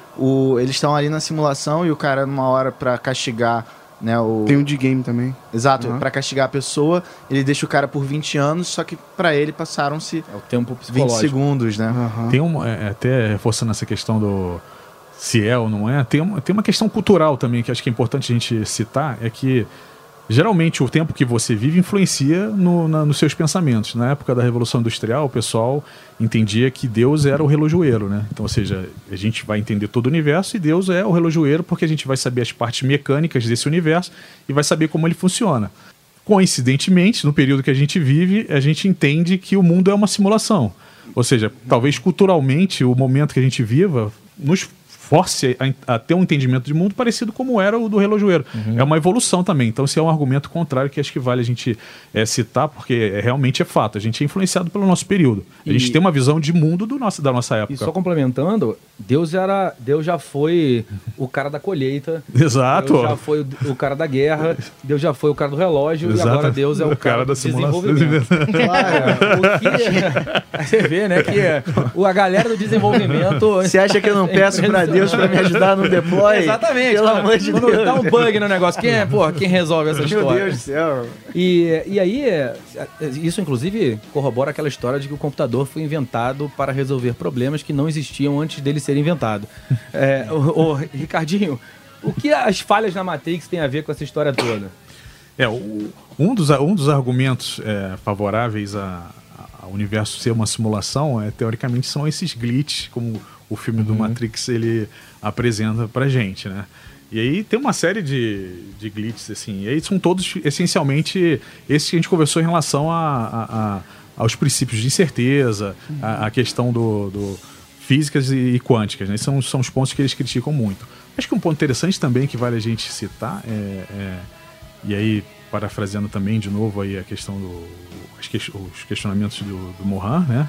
o, eles estão ali na simulação e o cara, numa hora pra castigar, né, o... Tem um de game também. Exato, Uhum. pra castigar a pessoa, ele deixa o cara por vinte anos, só que pra ele passaram-se É o tempo vinte psicológico. segundos, né? Aham. Tem um, é, até reforçando essa questão do se é ou não é, tem uma, tem uma questão cultural também que acho que é importante a gente citar, é que geralmente o tempo que você vive influencia no, na, nos seus pensamentos. Na época da Revolução Industrial, o pessoal entendia que Deus era o relojoeiro, né? Então, ou seja, a gente vai entender todo o universo e Deus é o relojoeiro porque a gente vai saber as partes mecânicas desse universo e vai saber como ele funciona. Coincidentemente, no período que a gente vive, a gente entende que o mundo é uma simulação. Ou seja, talvez culturalmente o momento que a gente viva nos force a, a ter um entendimento de mundo parecido como era o do relojoeiro. Uhum. É uma evolução também. Então, esse é um argumento contrário que acho que vale a gente é, citar, porque é, realmente é fato. A gente é influenciado pelo nosso período. A E- gente tem uma visão de mundo do nosso, da nossa época. E só complementando, Deus, era, Deus já foi o cara da colheita. Exato. Deus já foi o, o cara da guerra. Deus já foi o cara do relógio. Exato. E agora Deus é o, O cara, cara da do simulação. desenvolvimento. Claro, o que, você vê, né, que o, a galera do desenvolvimento... Você acha que eu não peço pra Deus pra me ajudar no deploy? Exatamente. Pelo cara. amor de Quando Deus. dá um bug no negócio, quem é, porra, quem resolve essa Meu história? Deus do céu. E, e aí, é, isso inclusive corrobora aquela história de que o computador foi inventado para resolver problemas que não existiam antes dele ser inventado. É, o, o- Ricardinho, o que as falhas na Matrix têm a ver com essa história toda? É, o- um, dos, um dos argumentos é, favoráveis a- a- ao universo ser uma simulação, é, teoricamente, são esses glitches, como o filme do Matrix ele apresenta pra gente, né? E aí tem uma série de, de glitches, assim, e aí são todos, essencialmente, esses que a gente conversou em relação a, a- a- aos princípios de incerteza, a, a questão do, do físicas e, e quânticas, né? São, são os pontos que eles criticam muito. Acho que um ponto interessante também que vale a gente citar é, é e aí, parafraseando também de novo aí a questão do os que- os questionamentos do, do Mohan, né?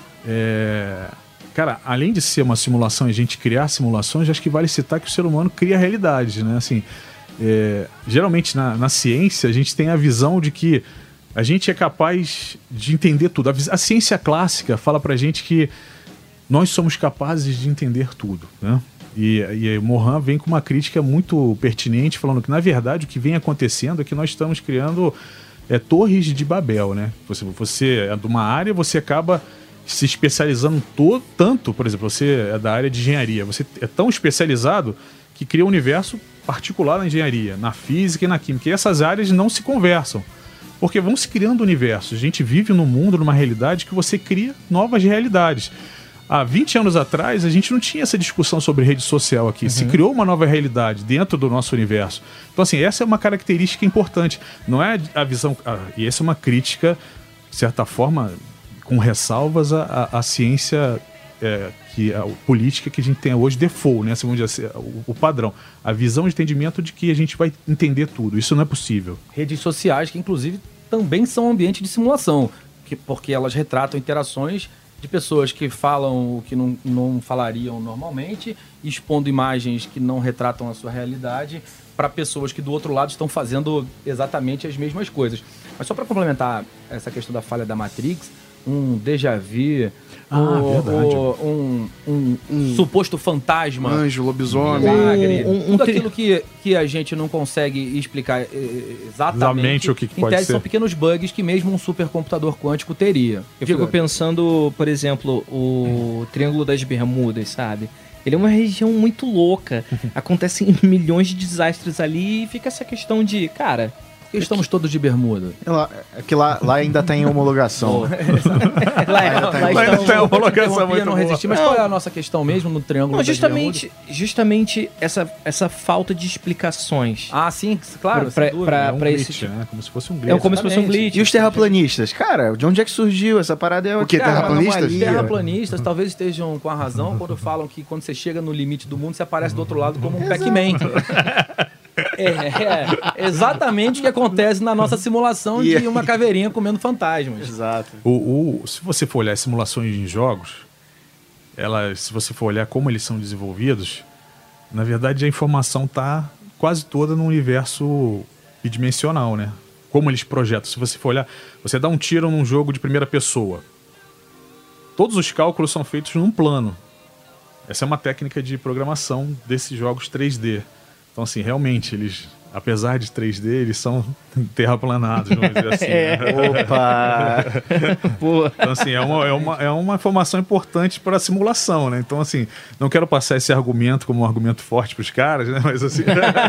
É, cara, além de ser uma simulação e a gente criar simulações, acho que vale citar que o ser humano cria realidades, né? Assim, é, geralmente na, na ciência a gente tem a visão de que a gente é capaz de entender tudo. A, vis- a ciência clássica fala pra gente que nós somos capazes de entender tudo, né? E, e aí o Mohan vem com uma crítica muito pertinente, falando que, na verdade, o que vem acontecendo é que nós estamos criando é, torres de Babel, né? Você, você é de uma área, você acaba se especializando to, tanto, por exemplo, você é da área de engenharia, você é tão especializado que cria um universo particular na engenharia, na física e na química, e essas áreas não se conversam, porque vão se criando universos. A gente vive num mundo, numa realidade que você cria novas realidades. Há vinte anos atrás, a gente não tinha essa discussão sobre rede social aqui. Se criou uma nova realidade dentro do nosso universo. Então, assim, essa é uma característica importante. Não é a visão... ah, e essa é uma crítica, de certa forma, com ressalvas à, à- à ciência é, que, a política que a gente tem hoje, default, né? Vamos dizer assim, o, o padrão. A visão de entendimento de que a gente vai entender tudo. Isso não é possível. Redes sociais, que inclusive também são um ambiente de simulação, que, porque elas retratam interações de pessoas que falam o que não, não falariam normalmente, expondo imagens que não retratam a sua realidade para pessoas que do outro lado estão fazendo exatamente as mesmas coisas. Mas só para complementar essa questão da falha da Matrix, um déjà vu, Ah, o- verdade. o- um, um- um suposto fantasma, Anjo, lobisomem. milagre, Um- um- um tudo tri- aquilo que, que a gente não consegue explicar eh, exatamente, Exatamente o que que em pode tese ser. são pequenos bugs que mesmo um supercomputador quântico teria. Eu fico pensando, por exemplo, o Triângulo das Bermudas, sabe? Ele é uma região muito louca. Acontecem milhões de desastres ali e fica essa questão de, cara, Porque estamos todos de bermuda. É lá, é que lá, lá ainda tem homologação. lá, Lá, lá Lá estão- ainda tem uma Eu homologação interrompi, muito eu não boa. resisti, mas qual é a nossa questão mesmo no Triângulo Não, das justamente, justamente essa, essa falta de explicações. Ah, sim, claro, Pra- sem dúvida. pra- É um pra glitch, esse- né? Como se fosse um glitch. É como se fosse um Exatamente. glitch. E os terraplanistas? Cara, de onde é que surgiu? Essa parada é O quê? cara, uma Terraplanistas? anomalia. Terraplanistas talvez estejam com a razão quando falam que quando você chega no limite do mundo, você aparece do outro lado como um Pac-Man. É, é exatamente o que acontece na nossa simulação de uma caveirinha comendo fantasmas. Exato. O, o- se você for olhar simulações em jogos, ela, se você for olhar como eles são desenvolvidos, na verdade a informação está quase toda no universo bidimensional, né? Como eles projetam. Se você for olhar, você dá um tiro num jogo de primeira pessoa. Todos os cálculos são feitos num plano. essa é uma técnica de programação desses jogos três D. Então, assim, realmente, eles, apesar de três D, eles são terraplanados, vamos dizer assim. É. Né? Opa! Pô, Então, assim, é uma, é, uma, é uma informação importante para a simulação, né? Então, assim, não quero passar esse argumento como um argumento forte para os caras, né? Mas, assim,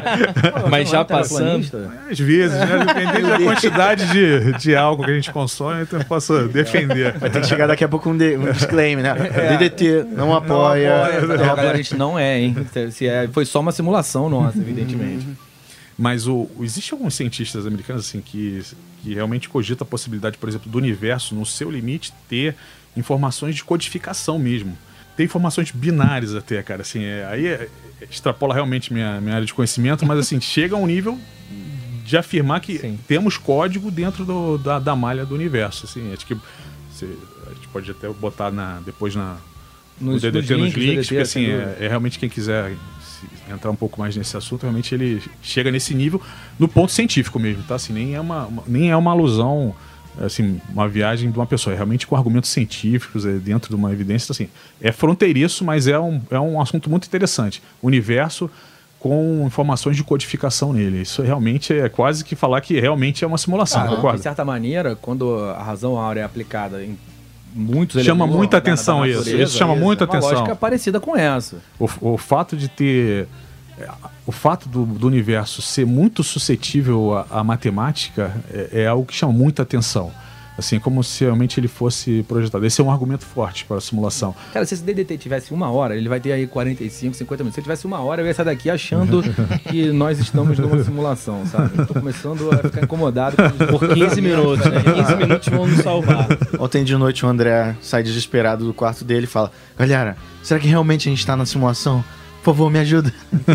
mas já Não é passando. terraplanista? às vezes, né? Dependendo da quantidade de, de álcool que a gente consome, então eu posso defender. Vai ter que chegar daqui a pouco um, de, um disclaimer, né? É. D D T não apoia. Não, galera, a gente não é, hein? Se é, foi só uma simulação nossa, evidentemente. Mas o, existe alguns cientistas americanos assim que, que realmente cogitam a possibilidade, por exemplo, do universo, no seu limite, ter informações de codificação mesmo. Tem informações binárias até, cara. Assim, é, aí é, extrapola realmente minha, minha área de conhecimento, mas assim, chega a um nível de afirmar que Sim. temos código dentro do, da, da malha do universo. Assim, acho que você, a gente pode até botar na, depois na, no Nos- D D T, nos nos links, links, D D T, porque assim, sem é, dúvida. é realmente quem quiser se entrar um pouco mais nesse assunto, realmente ele chega nesse nível no ponto científico mesmo, tá? Assim, nem é uma, uma- nem é uma alusão, assim, uma viagem de uma pessoa, é realmente com argumentos científicos, é dentro de uma evidência, então, assim, é fronteiriço, mas é um, é um assunto muito interessante. Universo com informações de codificação nele. Isso realmente é quase que falar que realmente é uma simulação, Ah, de concorda? certa maneira, quando a razão áurea é aplicada em muitos Chama elementos muita da- da atenção isso, natureza, isso chama muita é uma atenção. lógica parecida com essa. O, o fato de ter. é, O fato do, do universo ser muito suscetível à, à matemática é, é algo que chama muita atenção. Assim, é como se realmente ele fosse projetado. Esse é um argumento forte para a simulação. Cara, se esse D D T tivesse uma hora, ele vai ter aí quarenta e cinco, cinquenta minutos. Se ele tivesse uma hora, eu ia sair daqui achando que nós estamos numa simulação, sabe? Eu tô começando a ficar incomodado com Por quinze minutos, né? quinze minutos vão nos salvar. Ontem de noite o André sai desesperado do quarto dele e fala: galera, será que realmente a gente tá na simulação? Por favor, me ajuda.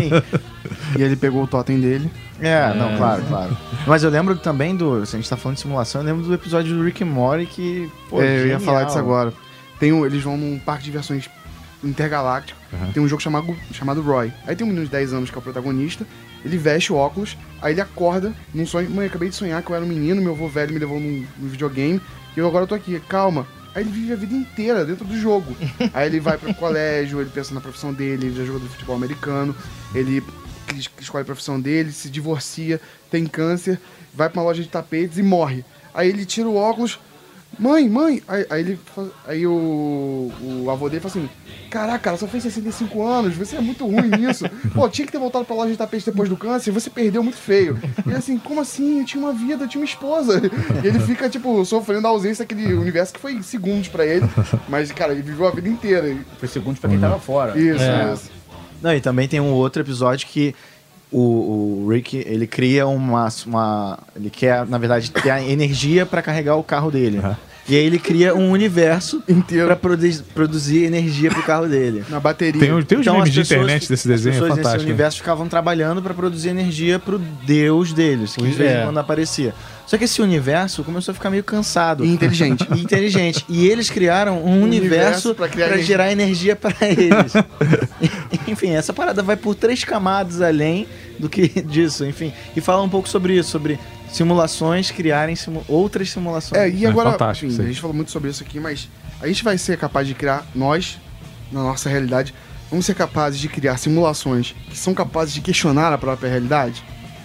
E ele pegou o totem dele. É, não, claro, claro. Mas eu lembro também do. Se a gente tá falando de simulação, eu lembro do episódio do Rick and Morty que. Pô, É, eu ia genial. falar disso agora. Tem um, eles vão num parque de diversões intergaláctico. Tem um jogo chamado, chamado Roy. Aí tem um menino de dez anos que é o protagonista. Ele veste o óculos, aí ele acorda num sonho. Mãe, eu acabei de sonhar que eu era um menino, meu avô velho me levou num, num videogame. E eu agora eu tô aqui, calma. Aí ele vive a vida inteira dentro do jogo. Aí ele vai pro colégio, ele pensa na profissão dele, ele já jogou de futebol americano, ele es- escolhe a profissão dele, se divorcia, tem câncer, vai pra uma loja de tapetes e morre. Aí ele tira o óculos, mãe, mãe! Aí, aí ele fa- aí o, o avô dele fala assim: caraca, cara, só fez sessenta e cinco anos, você é muito ruim nisso. Pô, tinha que ter voltado pra loja de tapete depois do câncer, você perdeu muito feio. E ele assim, como assim? Eu tinha uma vida, eu tinha uma esposa. E ele fica, tipo, sofrendo a ausência daquele universo que foi segundos pra ele. Mas, cara, ele viveu a vida inteira. E- Foi segundos pra quem tava fora. Isso, É. isso. Não, e também tem um outro episódio que o, o Rick, ele cria uma, uma... Ele quer, na verdade, ter a energia pra carregar o carro dele. E aí ele cria um universo Inteiro. pra produ- produzir energia pro carro dele. Na bateria. Tem, tem os Então, memes as de pessoas- internet desse desenho, As é pessoas nesse fantástico. universo ficavam trabalhando pra produzir energia pro deus deles, que de Pois vez em é. quando aparecia. Só que esse universo começou a ficar meio cansado. E inteligente. E inteligente. E eles criaram um, universo universo pra pra, criar energia. gerar energia pra eles. Enfim, essa parada vai por três camadas além do que disso, enfim. E fala um pouco sobre isso, sobre simulações criarem simu- outras simulações. É, e É agora, fantástico, enfim, sim. a gente falou muito sobre isso aqui, mas a gente vai ser capaz de criar, nós, na nossa realidade, vamos ser capazes de criar simulações que são capazes de questionar a própria realidade?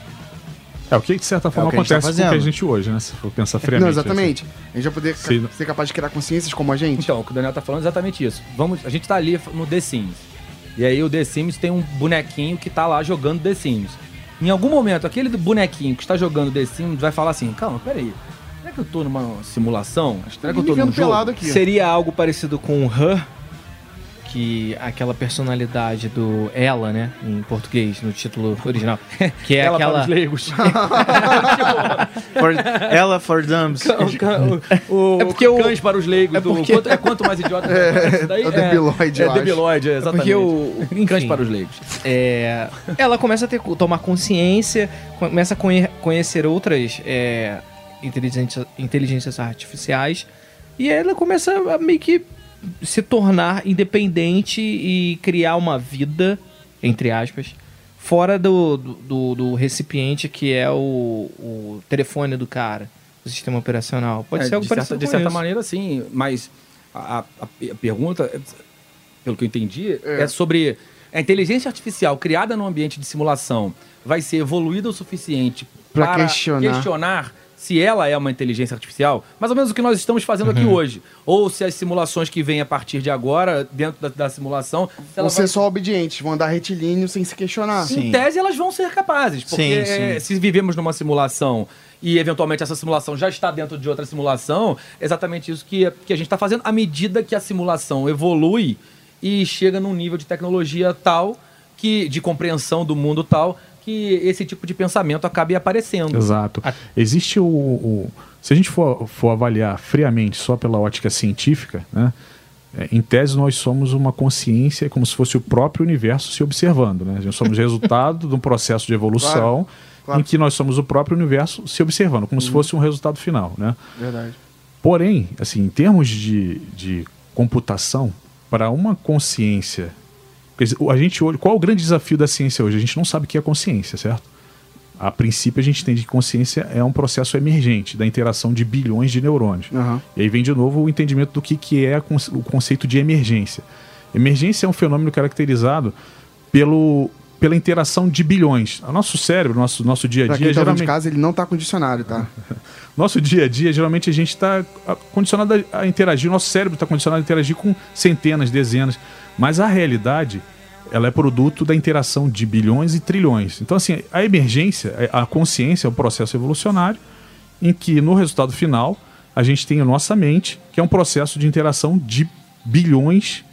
É o que, de certa forma, o que a gente tá acontece com o que a fazendo. gente hoje, né? Se for pensar friamente. Não, exatamente. A gente vai poder ca- Sim. ser capaz de criar consciências como a gente? Então, o que o Daniel tá falando é exatamente isso. Vamos, a gente tá ali no The Sims. E aí o The Sims tem um bonequinho que tá lá jogando The Sims. Em algum momento, aquele bonequinho que está jogando The Sims vai falar assim: calma, peraí. Será que eu tô numa simulação? Será que eu me tô num vendo jogo? pelado aqui. Seria algo parecido com Her, que aquela personalidade do ela, né, em português, no título original, que é Ela aquela para os leigos. For- ela for dumps. o, o, É porque o- cães para os leigos. é do- porque- quanto, é quanto mais idiota. É, isso daí, é o debilóide, É, eu é acho. debilóide, é, exatamente. porque o- Em cães enfim. para os leigos. é, ela começa a ter, tomar consciência, começa a conhe- conhecer outras é, inteligências, inteligências artificiais, e aí ela começa a meio que se tornar independente e criar uma vida, entre aspas, fora do, do, do recipiente que é o, o telefone do cara, o sistema operacional. Pode É, ser algo de parecido certa, de com certa isso. maneira, sim. Mas a, a- a pergunta... é- pelo que eu entendi, é, é sobre a inteligência artificial criada num ambiente de simulação vai ser evoluída o suficiente Pra para questionar. questionar se ela é uma inteligência artificial, mais ou menos o que nós estamos fazendo aqui hoje. Ou se as simulações que vêm a partir de agora, dentro da, da simulação... se ela Vão ser vai- só obedientes, vão andar retilíneo sem se questionar. Sim. Em tese, elas vão ser capazes. Porque Sim, sim. eh, se vivemos numa simulação e, eventualmente, essa simulação já está dentro de outra simulação, é exatamente isso que, que a gente está fazendo. À medida que a simulação evolui e chega num nível de tecnologia tal, que, de compreensão do mundo tal, que esse tipo de pensamento acabe aparecendo. Exato. Existe o, o- se a gente for, for avaliar friamente só pela ótica científica, né, é, em tese nós somos uma consciência como se fosse o próprio universo se observando, né? Nós somos resultado de um processo de evolução Claro, claro. em que nós somos o próprio universo se observando, como se fosse um resultado final, né? Verdade. Porém, assim, em termos de, de computação, para uma consciência, quer dizer, a gente olha, qual é o grande desafio da ciência hoje? A gente não sabe o que é consciência, certo? A princípio a gente entende que consciência é um processo emergente da interação de bilhões de neurônios. Aham. E aí vem de novo o entendimento do que, que é a con- o conceito de emergência. Emergência é um fenômeno caracterizado pelo, pela interação de bilhões. O nosso cérebro, nosso, nosso dia a Pra dia, quem tá ouvindo de geralmente... casa, ele não tá com dicionário, tá? Nosso dia a dia, geralmente a gente está condicionado a a interagir, o nosso cérebro está condicionado a interagir com centenas, dezenas, mas a realidade, ela é produto da interação de bilhões e trilhões. Então, assim, a emergência, a consciência é um processo evolucionário em que, no resultado final, a gente tem a nossa mente, que é um processo de interação de bilhões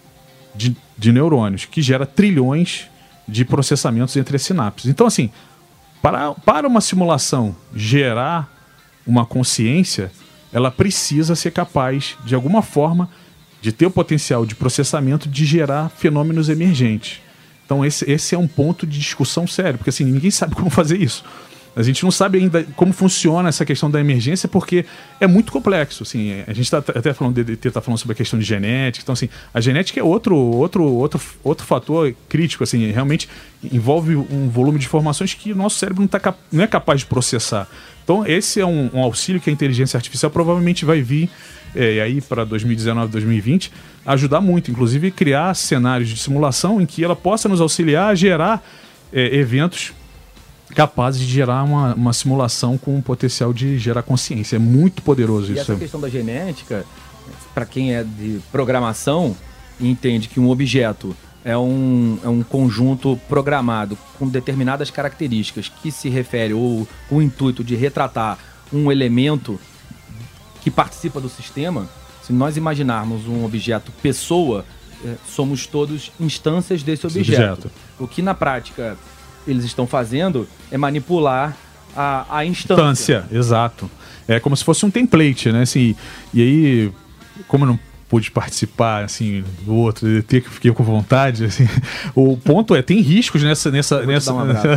de, de neurônios, que gera trilhões de processamentos entre as sinapses. Então, assim, para, para uma simulação gerar uma consciência, ela precisa ser capaz, de alguma forma, de ter o potencial de processamento de gerar fenômenos emergentes. Então esse, esse é um ponto de discussão sério, porque assim, ninguém sabe como fazer isso. A gente não sabe ainda como funciona essa questão da emergência, porque é muito complexo. Assim, a gente está até falando, D D T está falando sobre a questão de genética. Então, assim, a genética é outro, outro, outro, outro fator crítico. Assim, realmente envolve um volume de informações que o nosso cérebro não, tá cap- não é capaz de processar. Então, esse é um, um auxílio que a inteligência artificial provavelmente vai vir é, aí para dois mil e dezenove, dois mil e vinte, ajudar muito, inclusive criar cenários de simulação em que ela possa nos auxiliar a gerar é, eventos capazes de gerar uma, uma simulação com o potencial de gerar consciência. É muito poderoso E isso. essa questão da genética, para quem é de programação, entende que um objeto é um, é um conjunto programado com determinadas características que se refere ou com o intuito de retratar um elemento que participa do sistema. Se nós imaginarmos um objeto pessoa, eh, somos todos instâncias desse Esse objeto. objeto. O que na prática eles estão fazendo é manipular a, a instância. Instância, exato. É como se fosse um template, né? Assim, e aí, como eu não pude participar assim do outro D D T, que eu fiquei com vontade, assim, o ponto é, tem riscos nessa nessa Vou te nessa dar um abraço.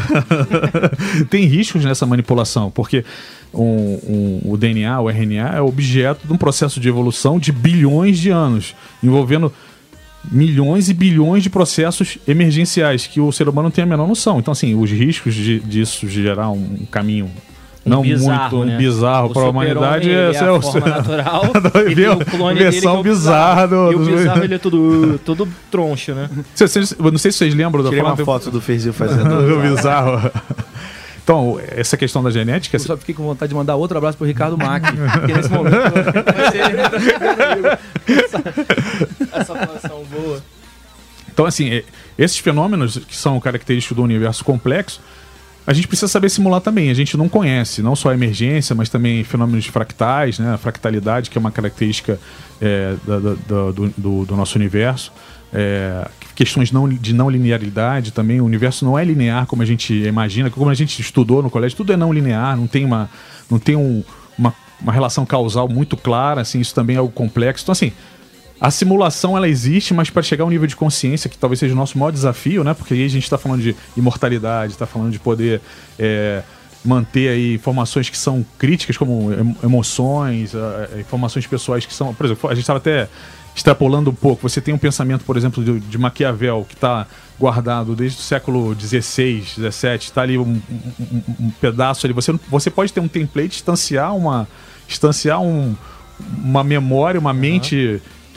tem riscos nessa manipulação, porque um, um, o D N A, o R N A é objeto de um processo de evolução de bilhões de anos, envolvendo milhões e bilhões de processos emergenciais que o ser humano não tem a menor noção. Então, assim, os riscos de, disso gerar um caminho Um não bizarro, muito né? bizarro O para a super-homem, humanidade, ele esse é é a o forma natural, Vai e ver tem o a clone dele que é versão o bizarra do- E o dos- bizarro, ele é tudo, tudo troncho, né? Vocês- vocês- eu não sei se vocês lembram da Tirei uma forma foto do Feizil fazendo. do bizarro. Então, essa questão da genética, Eu só fiquei com vontade de mandar outro abraço pro Ricardo Mack, porque nesse momento vai ser essa, essa formação boa. então assim, é, esses fenômenos que são característicos do universo complexo, a gente precisa saber simular também. A gente não conhece, não só a emergência, mas também fenômenos fractais, né? A fractalidade, que é uma característica é, da- da- da- do, do- do nosso universo. É, questões não, de não linearidade também. O universo não é linear como a gente imagina, como a gente estudou no colégio. Tudo é não linear, não tem uma, não tem um, uma, uma relação causal muito clara. Assim, isso também é algo complexo. Então, assim, a simulação ela existe, mas para chegar a um nível de consciência que talvez seja o nosso maior desafio, né? Porque aí a gente está falando de imortalidade, está falando de poder é, manter aí informações que são críticas, como em- emoções, ah, informações pessoais que são... Por exemplo, a gente estava até extrapolando um pouco. Você tem um pensamento, por exemplo, de, de Maquiavel, que está guardado desde o século dezesseis, dezessete, está ali um, um- um- um pedaço ali. Você, não- você pode ter um template, instanciar uma, instanciar um, uma memória, uma mente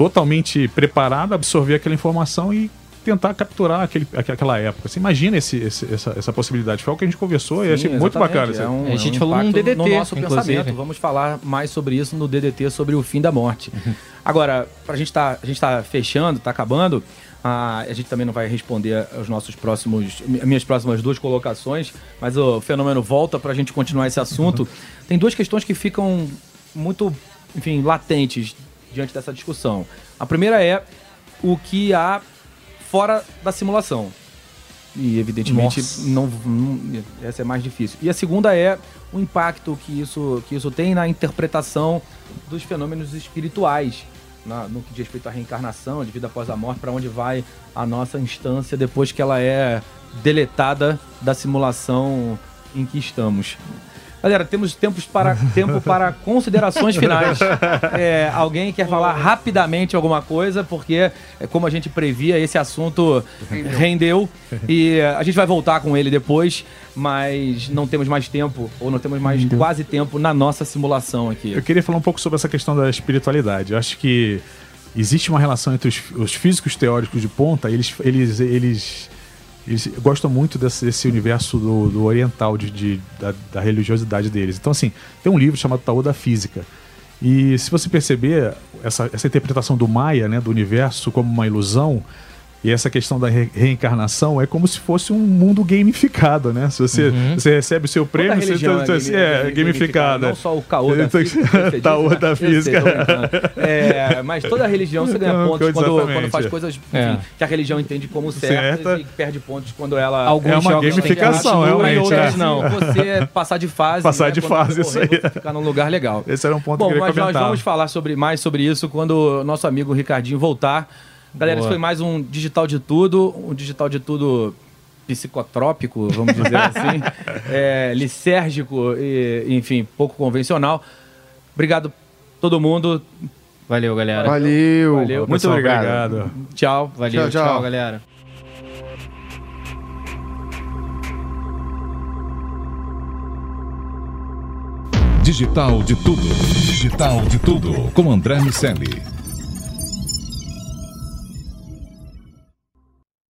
totalmente preparado, absorver aquela informação e tentar capturar aquele, aquela época. Você imagina esse, esse, essa, essa possibilidade. Foi o que a gente conversou. Sim, e achei muito bacana. É um, a gente é um falou num D D T, no nosso inclusive. pensamento. Vamos falar mais sobre isso no D D T, sobre o fim da morte. Agora, pra gente tá, a gente tá fechando, tá acabando, a, a gente também não vai responder aos nossos próximos, minhas próximas duas colocações, mas o Fenômeno volta pra gente continuar esse assunto. Tem duas questões que ficam muito, enfim, latentes diante dessa discussão. A primeira é o que há fora da simulação. E, evidentemente, não, não, essa é mais difícil. E a segunda é o impacto que isso, que isso tem na interpretação dos fenômenos espirituais, na, no que diz respeito à reencarnação, de vida após a morte, para onde vai a nossa instância depois que ela é deletada da simulação em que estamos. Galera, temos tempos para, tempo para considerações finais. É, alguém quer falar rapidamente alguma coisa? Porque, como a gente previa, esse assunto rendeu. rendeu e a gente vai voltar com ele depois, mas não temos mais tempo, ou não temos mais rendeu. quase tempo na nossa simulação aqui. Eu queria falar um pouco sobre essa questão da espiritualidade. Eu acho que existe uma relação entre os, os físicos teóricos de ponta, eles... eles, eles Eles gostam muito desse, desse universo do, do oriental, de, de, da, da religiosidade deles. Então, assim, tem um livro chamado Taô da Física. E se você perceber, essa, essa interpretação do Maia, né, do universo como uma ilusão, e essa questão da re reencarnação é como se fosse um mundo gamificado, né? Se você, uhum. você recebe o seu prêmio, você então, é, game, é gamificado. Não só o caô da física. Taô da física. É, mas toda religião você ganha pontos quando, quando faz coisas enfim, é. que a religião entende como certas certa. E perde pontos quando ela... Alguns é uma gamificação, realmente. E outras não. Você passar de fase. Passar né? de quando fase, isso aí. Você ficar num lugar legal. Esse era um ponto Bom, que eu queria comentar. Bom, mas nós vamos falar sobre, mais sobre isso quando o nosso amigo Ricardinho voltar. Galera, Boa. Esse foi mais um Digital de Tudo, um Digital de Tudo psicotrópico, vamos dizer assim, é, lisérgico e, enfim, pouco convencional. Obrigado todo mundo. Valeu, galera. Valeu. Valeu. Muito Pessoal, obrigado. obrigado. Tchau. Valeu, tchau, tchau. tchau, galera. Digital de Tudo. Digital de Tudo. Com André Miceli.